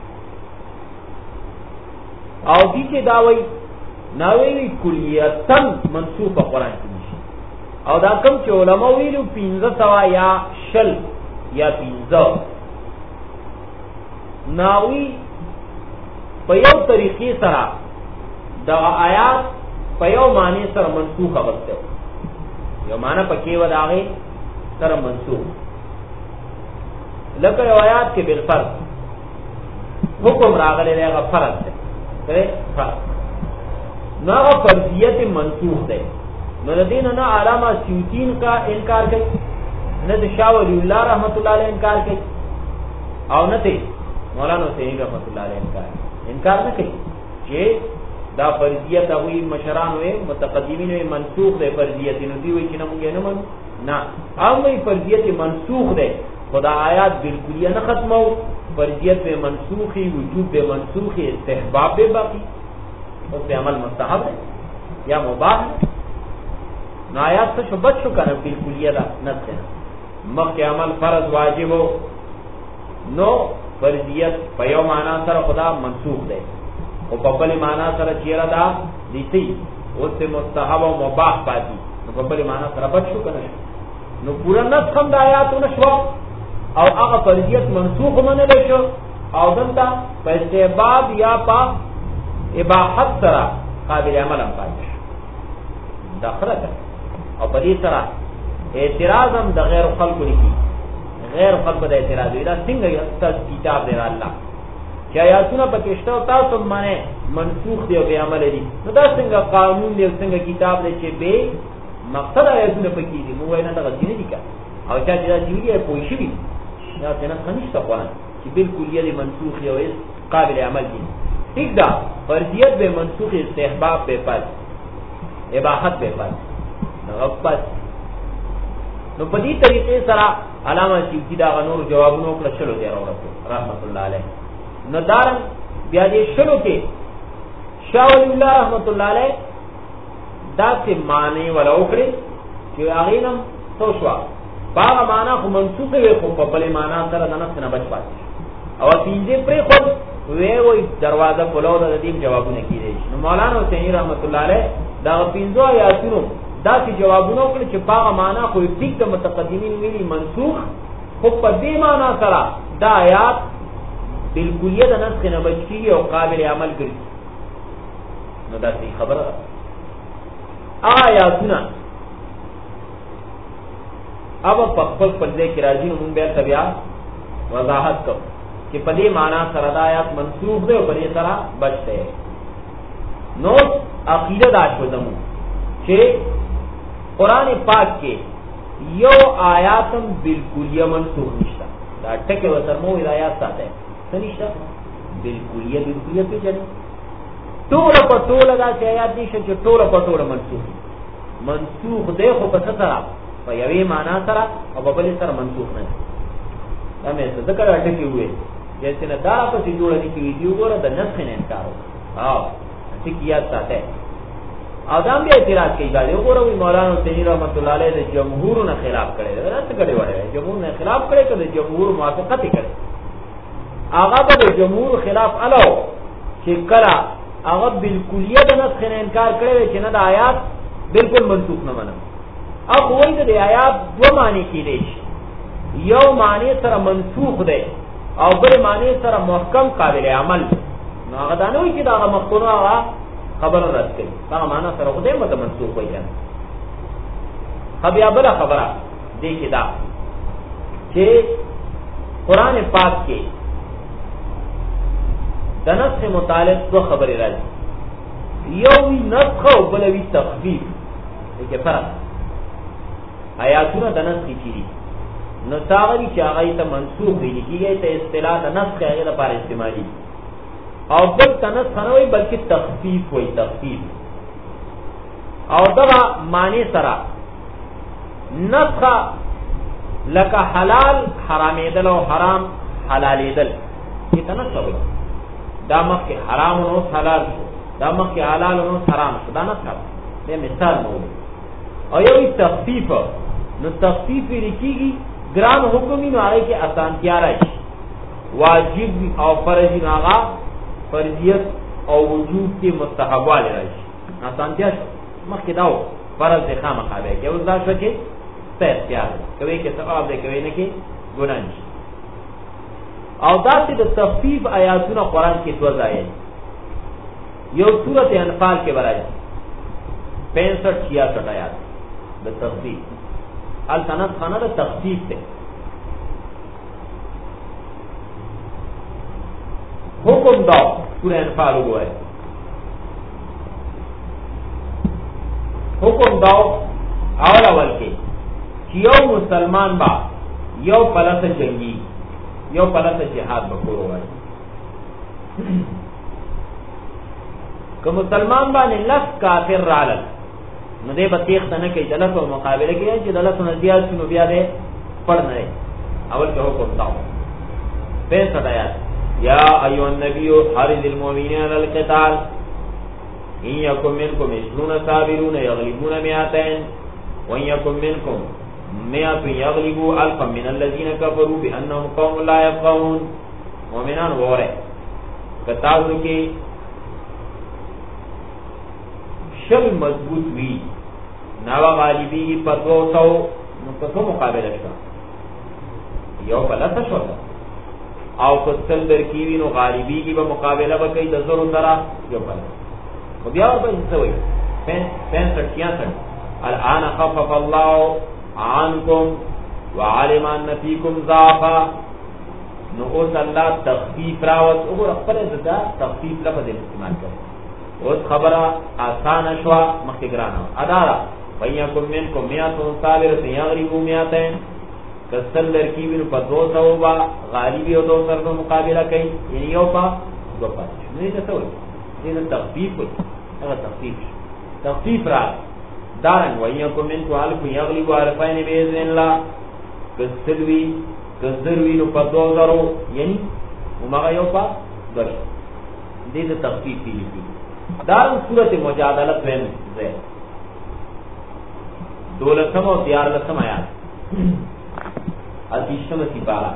او دې کې دا وایي ناوی کلیتن منسوخ قرآن کی نشی او دا کم چې علماء ویلو پینزه سوا یا شل یا پینزه ناوی په یو طریقې سره دا آیات په یو معنی سره منسوخ غوښته یو معنی پکې و داغه سره منسوخ لکه روایت کې بالفرض حکم راغلی دی هغه فرض دی کړه فرض نو هغه فرضیت منسوخ ده نو د دین نه علامه سیوطین کا انکار کوي نه د شاه ولی الله رحمت الله علیه انکار کوي او نه ته مولانا حسین رحمت الله علیه انکار انکار نه کوي چې دا فرضیت او مشران وي متقدمین وي منسوخ ده فرضیت نو دی وي چې نه مونږ نه منو نه هغه فرضیت منسوخ ده خدا آیات بالکلیه نه ختمو فرضیت به منسوخی وجوب به منسوخی استحباب به باقی اس پہ عمل مستحب ہے یا مباح ہے نو آیات سے شبت شو کنه بالکلیه دا نفس ہے مخ عمل فرض واجب ہو نو فرضیت په یو معنا سره خدا منسوخ ده او په بل معنا سره چیرې دا دي اوس ته مستحب او مباح پاتې نو په بل معنا سره بچ شو کنه نو پورا نفس هم د آیاتونو شو او هغه فرضیت منسوخ منل شو او دلته په استحباب یا په اباحت سره قابل عمل هم پاتې دا خره ده او په دې سره اعتراض هم د غیر خلکو لکی غیر خلق د اعتراض دا څنګه یو کتاب دی الله چې آیاتونه پکې شته او تاسو باندې منسوخ دی او به عمل دي نو دا څنګه قانون دی څنګه کتاب دی چې به مقصد آیاتونه پکې دي مو وینا دا غوښنه دي کا او چې دا دیږي پوه شي یا څنګه خنيشته قرآن چې بالکل یې منسوخ دی او قابل عمل دي ٹھیک دا فرضیت به منسوخ استحباب به پد اباحت به پد نو پد نو په دې طریقې سره علامه سیوطي دا غنور جوابونو کړ شلو دی راوړل رحمت الله علیه نو دارن بیا دې شلو کې شاه ولی الله رحمت الله علیه دا څه معنی ولا وکړي چې هغه نم توشوا باغ معنا خو منسوخ وي خو په بل معنا سره د نفس نه بچ پاتې او پینځه پرې خو وی وی دروازه کولو د دې جوابونه کیږي نو مولانا حسین رحمت الله علیه دا پینځه آیاتونو دا چې جوابونه کړ چې باغ معنا خو ټیک د متقدمین ویلي منسوخ خو په دې معنا سره دا آیات بالکلیه د نسخ نه بچ کیږي او قابل عمل ګرځي نو دا څه خبره آیاتونه اب په خپل په دې کې راځي نو موږ به بیا وضاحت کوو چې په دې معنا سره د آیات منسوخ دی او په دې سره بچته نو عقیده دا شو زمو چې قران پاک کې یو آیاتم بالکلیه منسوخ نشته دا ټکه وترمو آیات ساته نشته بالکلیه بالکلیه په ځای ټول په ټول دا چې آیات دي چې ټول په ټول منسوخ منسوخ دی خو په سره په یوې معنا سره او په بل سره منسوخ نه دا مې څه ذکر اټکی وې چې نه دا په دې جوړه دي چې ویډیو ګوره د نسخ نه انکار او ټکیات ساته او دا بیا اعتراض کوي دا یو ګوره مولانا حسین رحمت الله علیه د جمهور نه خلاف کړي دا څه کړي وایي جمهور نه خلاف کړي کله جمهور موافقت کړي هغه به د جمهور خلاف الو چې کړه هغه بالکلیه د نسخ نه انکار کړي چې نه د آیات بالکل منسوخ نه منم او وایي د آیات دوه معنی کېدې یو معنی سره منسوخ دی او بل معنی سره محکم قابل عمل نو هغه دا نه وي چې دا مخکونه هغه خبر راځي هغه معنا سره خدای مت منسوخ وي کنه بیا بل خبره دې کې دا چې قران پاک کې د نسخ متعلق دو خبرې راځي یو وی نسخ او بل وی تخفیف دغه فرق آیاتونه د نسخ کیږي نو تاغلی چې هغه ته منسوخ وي کیږي ته اصطلاح د نسخ هغه لپاره استعمالي او بل تنسخ نه وي بلکې تخفیف وي تخفیف او دا معنی سره نسخ لك حلال حرامېدل او حرام حلالېدل چې تنسخ وي دا مخکې حرام او حلال دا مخکې حلال او حرام دا نسخ دی مثال مو او یو تخفیف نو تخفیف لريږي ګران حکمي نو هغه کې اسانتیا راشي واجب او فرض ناغا فرضیت او وجوب کې مستحب والے راشي اسانتیا مخکې داو فرض د خامخا به کې اوس دا شو چې څه اختیار کوي کې ثواب دی کوي نه کې ګناه نشي او دا چې د تخفیف آیاتونه قران کې دوه ځای یو سورته انفال کې راځي پینسٹھ چھیاسٹھ آیات د تخفیف التنس خانه د تخفیف ته حکم دا سورہ انفال ہوا ہے حکم دا اول اول کے یو مسلمان با یو پلس جنگی یو پلس جہاد بکور ہوا ہے کہ مسلمان با نے لس کافر رالل نو دې بتیخ نه کې دلته او مقابله کې چې دلته نه زیات شنو بیا دې پړ نه اول کې حکم تاو پنځه آیات یا ایو النبی حرض المؤمنین علی القتال ان یکم منکم عشرون صابرون یغلبون مئتین وان یکم منکم مئة یغلبوا الفا من الذین کفروا بانهم قوم لا یفقهون مؤمنان وره کتاو کې شل مضبوط وی ناوا غالبی په دو سو نو په څو مقابله شته یو په لاس شو او په تل درکیوی نو غالبی کی به مقابله وکي د زرو سره یو په خو بیا په څه وي پنځه پنځه الان خفف الله عنكم وعلم ان فيكم ضعفا نو اوس الله تخفیف راوت وګور خپل دا تخفیف لفظ استعمال کړ اوس خبره آسان شوا مخکې ګرانه ادارا ويكم منكم مئة صابرة يغلبوا مئتين کسل لرکی وینو په دو سو با غالبی او دو سر نو مقابله کوي یعنی یو په دو پات نو دې څه وایي دې تخفیف وایي هغه تخفیف تخفیف را دارن ويكم منكم الف يغلبوا الفين باذن الله کسل وی کسر وینو په دو زرو یعنی ومغه یو په دو دې تخفیف دی دارن سورته مجادله پرم ده دولتم او دیارلتم آیات اتیشتم سپارہ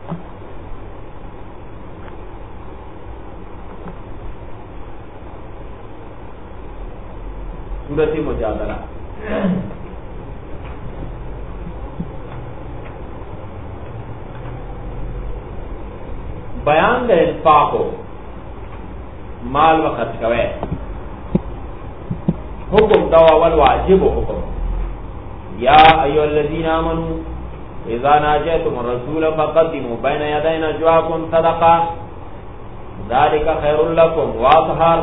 سورۃ مجادلہ بیان د انفاق مال وخرج کوي حکم دا اول واجب حکم یا ایها الذین آمنوا اذا ناجيتم الرسول فقدموا بين يدي نجواكم صدقه ذلك خير لكم واطهر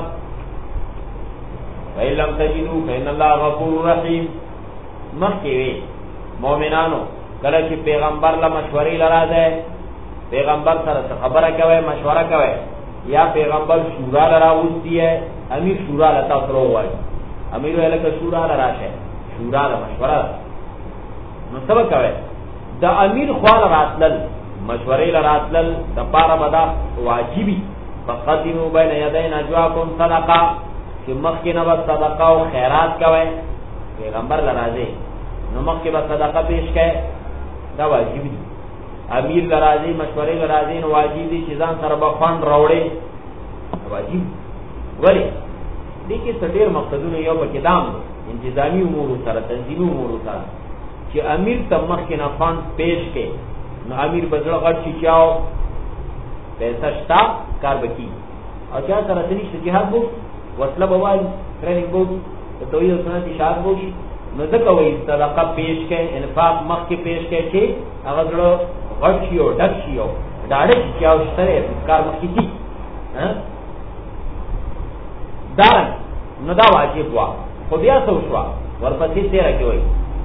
فإن لم تجدوا فإن الله غفور رحيم مخکې مؤمنانو کله چې پیغمبر له مشورې لراځي پیغمبر سره خبره کوي مشوره کوي یا پیغمبر شورا لراوستي امیر شورا لتا سره وایي امیر الکه شورا لراشه شورا له مشوره نو سبا کوي د امیر خوال راتلل مشورې لراتلل د پاره بدا واجبي فقدموا بين يدي نجواكم صدقه چې مخکې نه بس صدقه او خیرات کوي پیغمبر لراځي نو مخکې به صدقه پیش کړي دا واجب دي امیر لراځي مشورې لراځي نو واجب دي چې ځان سره به فند راوړي واجب ولی دې کې څلور مقصدونه یو پکې دام انتظامی امور سره تنظیمی امور سره چې امیر ته مخکې نه فند پیش کړي نو امیر بدل غټ شي چاو پیسې شتا کار وکي او چا سره د نشته جهاد وو وصله بوای ټریننګ وو ته توي سنت اشاره وو نو ځکه وایي صدقه پیش کړي انفاق مخکې پیش کړي چې هغه ډېر غټ شي او ډک شي او ډاډه شي چاو شته کار مخکې دي ها دا نو دا واجب وا خو بیا څه وشو ورپسې تیر کوي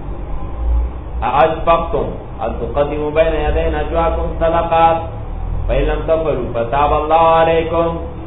اجبتم ان تقدموا بين يدي نجواكم صدقات فإن لم تفعلوا فتاب الله عليكم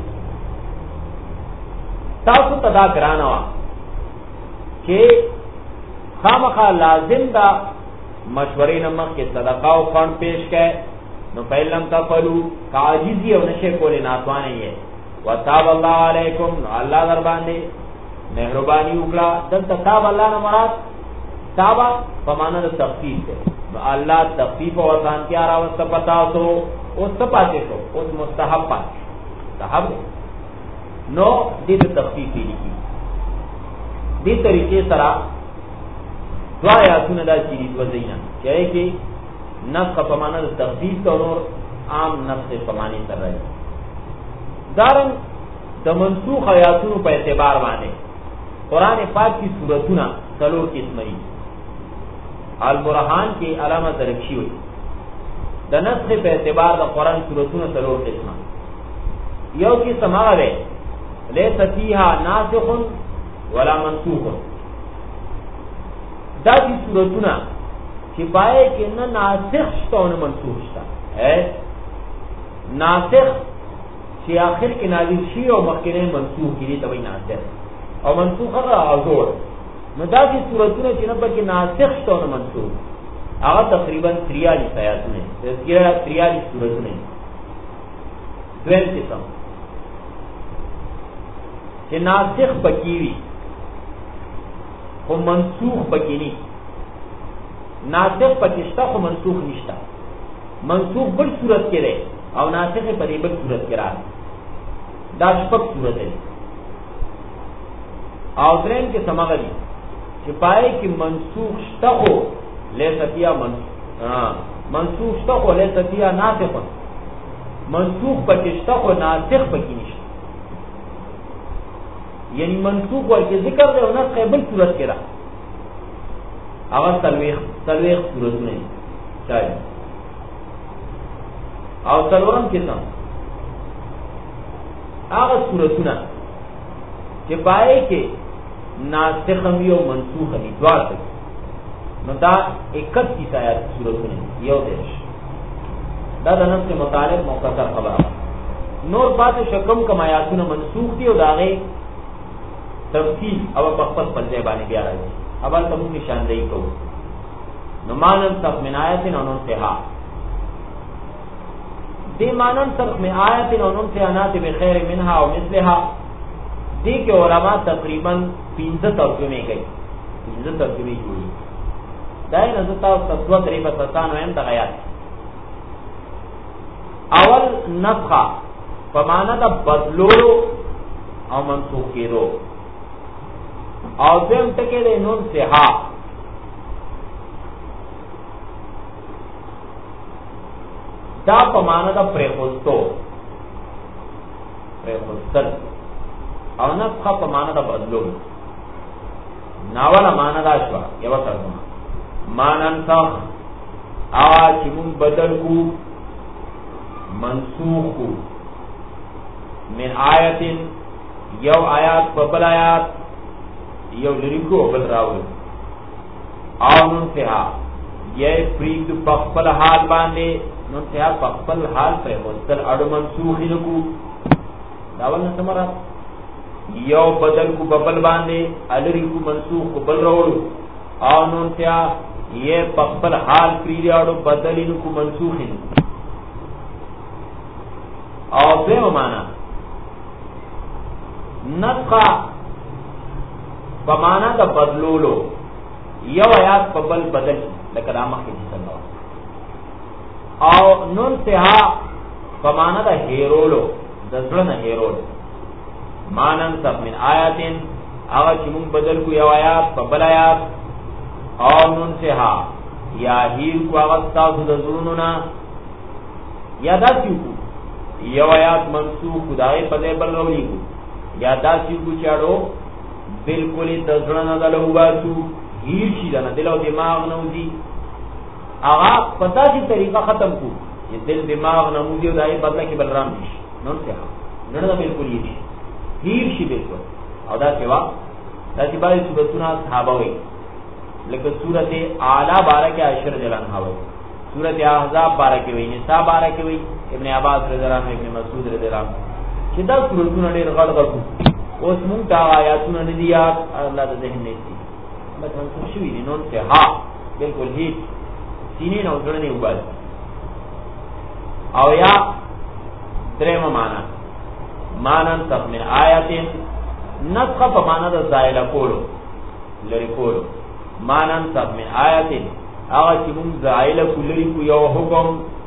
تاسو تدا ګرانه وا چې خامخا لازم دا مشورې نه مخکې صدقه او فند پیش کړي نو فإن لم تفعلوا کاجزي او نشه کولې ناتوانه یې وتاب الله عليكم الله در باندې مهرباني وکړه دلته تاب الله نه مراد تابا پمانه د تخفیف ده الله تخفیف او آسانتیا راوست پتا تو او سپاته تو اوس مستحب پات صاحب نو دې تخفیف دي دې طریقې سره دوا آیاتونه دا چې دې وزینا چې کې نسخ پمانه د تخفیف او نور عام نسخ پمانه سره راځي دارن د منسوخ آیاتونو په اعتبار باندې قران پاک کی سورتونه څلور قسمه دي البرهان کې علامه درکشي وي د نسخ په اعتبار د قران سورتونه څلور قسمه یو کې سماغه ده ليس فيها ناسخ ولا منسوخ دا دي سورتونه چې پای کې نه ناسخ شته او نه منسوخ شته ہے ناسخ چې اخر کې نازل شي او مخکې منسوخ کیږي ته وایي ناسخ او منسوخ هغه حضور نو دا چې سورتونه چې نه پکې ناسخ شته او منسوخ هغه تقریبا تریالیس آیاتونه دي تریالیس سورتونه دي دویم قسم چې ناسخ پکې وي خو منسوخ پکې نه ناسخ پکې شته خو منسوخ نشته منسوخ بل صورت کې ده او ناسخ په دې بل صورت کې راځي دا شپږ صورت دي او درېم کې سماغه دي چې پای کې منسوخ شته خو لیسفیا من منسوخ شته خو لیسفیا ناسخ منسوخ پکې شته خو ناسخ پکې نشته یعنی منسوخ ورکه ذکر دی او نسخ بل صورت کې را هغه تلويخ تلويخ صورتونه چاہیے او څلورم قسم هغه سورتونه چې پای کې ناسخ وي او منسوخ وي دواړه نو دا اکتیس آیات سورتونه یو دیش دا د نفس مطالب مختصر خبره نور پاتې شکم کم آیاتونه منسوخ دي او داغه تفصیل او په خپل خپل ځای باندې بیا راځي اول ته موږ نشاندهی کوو نو مانن صف من آیت او ننتها دی مانن صف من آیت او ننتها نات بخیر منها او مثلها دی کې علما تقریبا پنځه ترجمه کوي پنځه ترجمه کوي دا نه زتا او تاسو درې په تاسو هم دغیات اول نفخه په معنا د بدلولو او منسوخ کېدو او دیم ټکي د نون سها دا په معنا د پرېخوستو پرېخوستل او نفخه په معنا د بدلولو ناوله معنا دا شو یو ترجمه مانن صح آوا چې مون بدل کو منسوخ کو من آیت یو آیات په بل آیات یو لریکو بل راول او ننتها یہ پریگ پخپل حال باندې ننتها پخپل حال پر مستل اڑو منسوخی نکو داول نسمرات یو بدل کو ببل باندې الریکو منسوخ کو بل راولو او ننتها یہ پخپل حال پریگ اڑو بدلی نکو منسوخی نکو او دویم مانا نسخه پمانا دا بدلولو یو آیات په بل بدل لکه دا مخکې څنګه او ننتها پمانا دا هیرولو د ځړه نه هیرول مانن صف من آیاتن هغه چې موږ بدل کو یو آیات په بل آیات او ننتها یا هیر کو هغه تاسو د زړونو نه یا داسې کو یو آیات منسوخ خدای په دې بل راوړي کو یا داسې کو چاړو بالکل تزړه نه دلو واسو هیر شي دا نه دل او دماغ نه وځي هغه پتا دي طریقه ختم کو چې دل دماغ نه موږ دای بدله کې بلرام شي نو څه نه نه بالکل یې هیر شي بالکل او دا سیوا دا چې باندې سورتونه صحابه وي لکه سورته اعلی بارکه عشر جلان هاوي سورته احزاب بارکه وي نساء بارکه وي ابن عباس رضی الله عنه ابن مسعود رضی الله عنه چې دا سورتونه ډېر غړ غړ اوس مونږ دا آیاتونه نه دي یاد الله د ذهن نه دي بس هم شوي دي نو ته ها بالکل هیڅ سینې نه وځړنې وبال او یا درېم معنا مانن صف من آیاتن نسخه په معنا د زایل کولو لری کولو مانن صف من آیاتن هغه چې مونږ زایل کولری کو یو حکم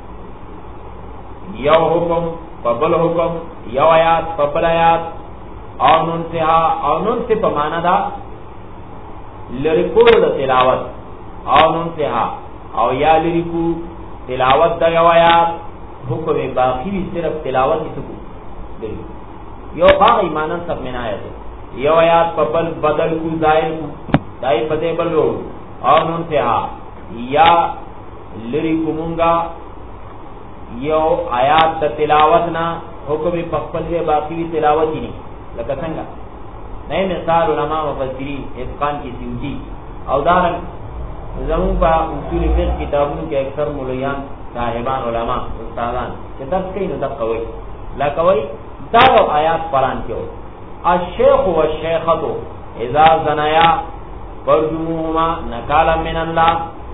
یو حکم په بل حکم یو آیات په بل آیات او ننتها او ننته په معنا دا لریکو د تلاوت او ننتها او یا لریکو تلاوت د یو آیات حکم باقی وی صرف تلاوت هیڅ کو دی یو باغ ایمانن سب من آیت یو آیات په بل بدل کو زائل کو دای په دې بل رو او ننتها یا لریکو مونږه یو آیات د تلاوت نه حکم په خپل باقی وی تلاوت نه لکه څنګه نئے مثال علماء مفسرین اتقان کی سیوطی او دارن زمون په اصول فقه کتابونو کې اکثر مولویان صاحبان علما استادان چې درس کوي نو دقه وایي لکه وایي دا آیات قرآن کې وایي الشیخ والشیخة اذا زنیا فرجموهما نکالا من الله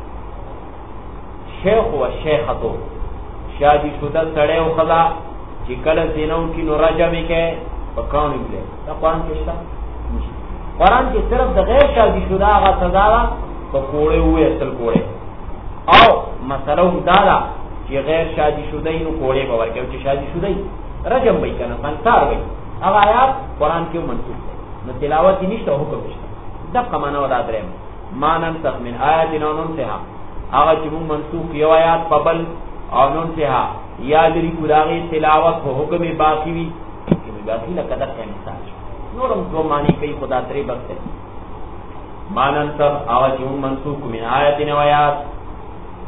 شیخ والشیخة شادی شده سړی او ښځه چې کله زنا وکړي نو رجم یې کوي پکاون دی دا قرآن کې شته قرآن کې صرف د غیر شادي شده هغه سزا ده په کوړې وې اصل کوړې او مسله دا ده چې غیر شادي شده نو کوړې به ورکړي چې شادي شده رجم وي کنه منصار وي هغه آیات قرآن کې منسوخ دي نو تلاوت نشته حکم نشته دا کمانه ولا درم مانن تخ من آیات نو ننتها هغه چې موږ منسوخ یو آیات په بل او ننتها یا لري ګراغي تلاوت په حکم باقی وي باقی لکه دغه مثال نورم دو معنی کوي خدا ترې بخته مانن تر اواز یو منسوخ من آیات و آیات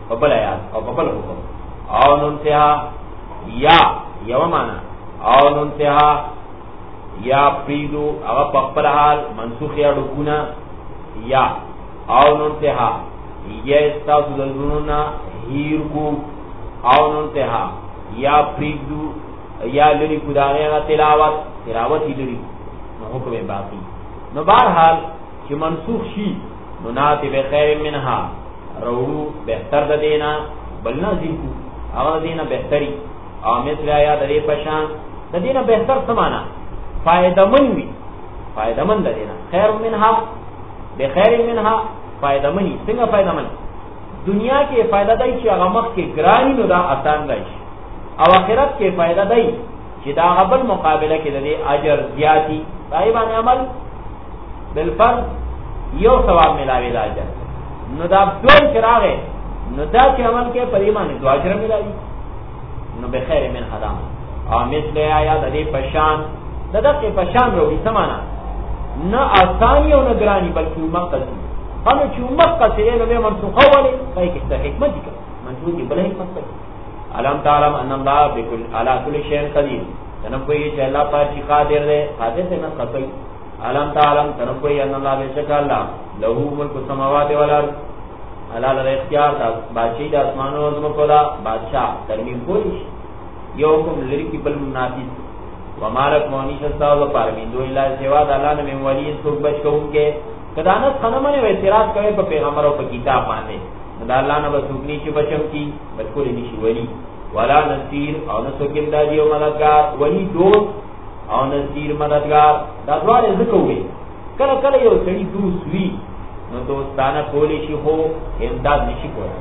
په بل آیات او په بل حکم او ننتها یا یو معنا او ننتها یا پریدو هغه په خپل حال منسوخ یا رکونا یا او ننتها یا استاسو دلونونا هیر کو او ننتها یا پریدو یا لری کداغیغا تلاوت تلاوت ہی لری نو حکم باقی نو بارحال چی منسوخ شی نو ناتی بخیر منها روڑو بہتر دا دینا بلنا زیکو اغا دینا بہتری او مثل آیا دا دی پشان دا دینا بہتر سمانا فائدہ من وی فائدہ من دا دینا خیر منها بخیر منها فائدہ منی سنگا فائدہ من دنیا کے فائدہ دائی چی اغا مخ کے گرانی نو دا آسان دائش او آخرت کے فائدہ دائی چی دا غبل مقابلہ کے دا دی اجر زیادی طائبان عمل بالفرد یو ثواب ملاوی دا اجر نو دا دوئی چراغے نو دا چی عمل کے پر ایمان دو اجر ملاوی نو بخیر من حدام او مثل آیا دا دی پشان دا دا کے پشان روی سمانا نا آسانی و نگرانی بلکہ امت قصی خانو چی امت قصی لے نو منسوخہ والے کئی کستا حکمت دی کر منسوخ کی بلا حکمت قصی علم تعلم ان اللہ بکل علا کل شین قدیر تنبوئی چی اللہ پر چی قادر دے قادر سے نسخ کئی علم تعلم تنبوئی ان اللہ بشک اللہ لہو ملک سماوات والارض اللہ لر اختیار دا بادشاہی دا اسمان و عظم کو دا بادشاہ ترمیم کولیش یو حکم لرکی بل مناسیس ومالک مونیش استاذ پارمین دو اللہ سوا دا اللہ نمی ولی سوک بچ کون کے کدانت خنمانے و اعتراض کرے پا پیغمبر و پا کتاب مانے دا اللہ نبا سوکنی چی بچم کی بچکولی نشی ولی ولا نصیر او نسوک امدادی و مددگار ولی دوست او نصیر مددگار دا دوار ذکر ہوئے کل کل یو سڑی دوست ہوئی نو دوستانا کولی شی ہو امداد نشی کوئی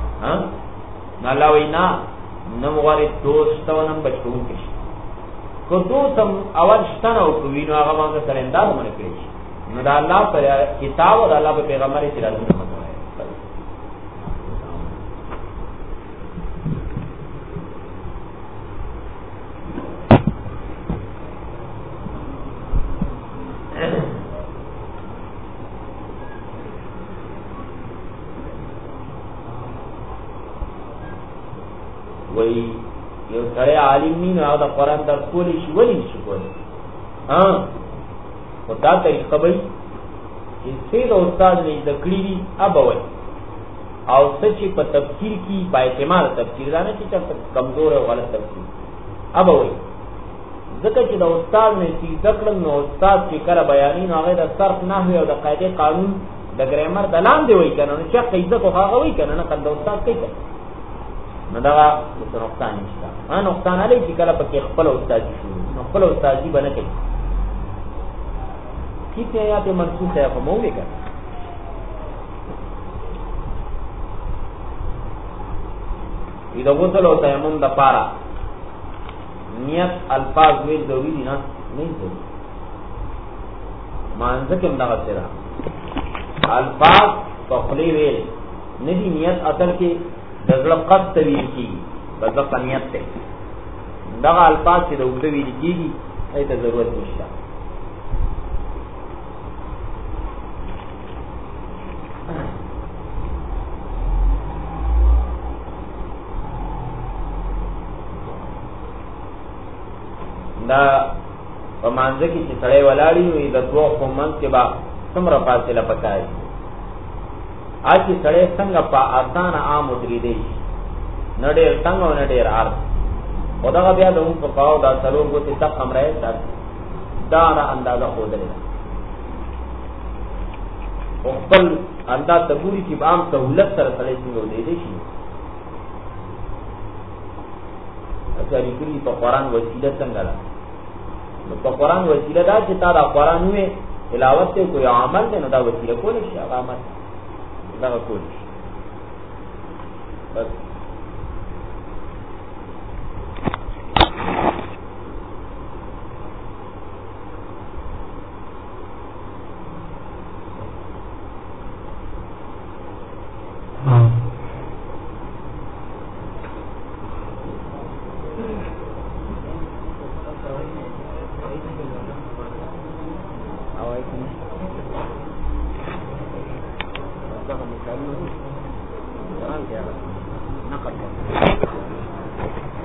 نو اللہ وی نا نمغاری دوستا و نم بچکون کشی کو دوستم اول شتنا و کوینو آغا مانگا سر امداد من کریشی نو دا اللہ پر کتاب و دا اللہ پر پیغمبر سرازم نمت وی یو سڑے عالم نین او دا قرآن در کولی شی ولی نشی کولی ہاں و دا طریقہ بھئی کہ سید استاد نے دکڑی دی اب اوئی او سچی پا تفسیر کی با اعتماد تفسیر دانا چی چا کمزور ہے غلط تفسیر اب اوئی ذکر چی دا استاد نے سی ذکرن نو استاد چی کر بیانی نو آغای دا صرف نہ ہوئی او دا قید قانون دا گریمر دلان دے ہوئی کنن چا قیدہ کو خواہ ہوئی کنن قد دا استاد کئی کنن نو دا نقصان نشتا ہاں نقصان علی چی کلا پکی خپل استادی شروع نو خپل استادی بنا کئی کتنے آیات منسوخ ہے فموے کر ایدہ غسل و تیمم دا پارا نیت الفاظ ویل ضروری دی نا نہیں ضروری مانزکم دا غسرہ الفاظ پخلی ویل ندی نیت اصل کے دزل قد تویل کی بزل قنیت تے دغا الفاظ چی دو تویل کی گی ایتا ضرورت نشتا دا پمانزه کی چی سڑے ولاڑی ہوئی دا دو خومند کے با سمر فاصلہ پکائی آج سڑے سنگ پا آسان عام اتری دیش نڈیر تنگ و نڈیر عرض خدا کا بیا دون فقاو دا سلور گوتی تک ہم رہے سر دانا اندازہ خود رہے اخبر انداز تبوری کی عام سہولت سر سڑے سنگو دے دیشی اچھا ریکلی پا قرآن وسیلہ سنگا پا قرآن وسیلہ دا چتا دا قرآن ہوئے تلاوت سے کوئی عمل دے نو دا وسیلہ کولی شاہ عمل دا کولی بس Gracias. نقل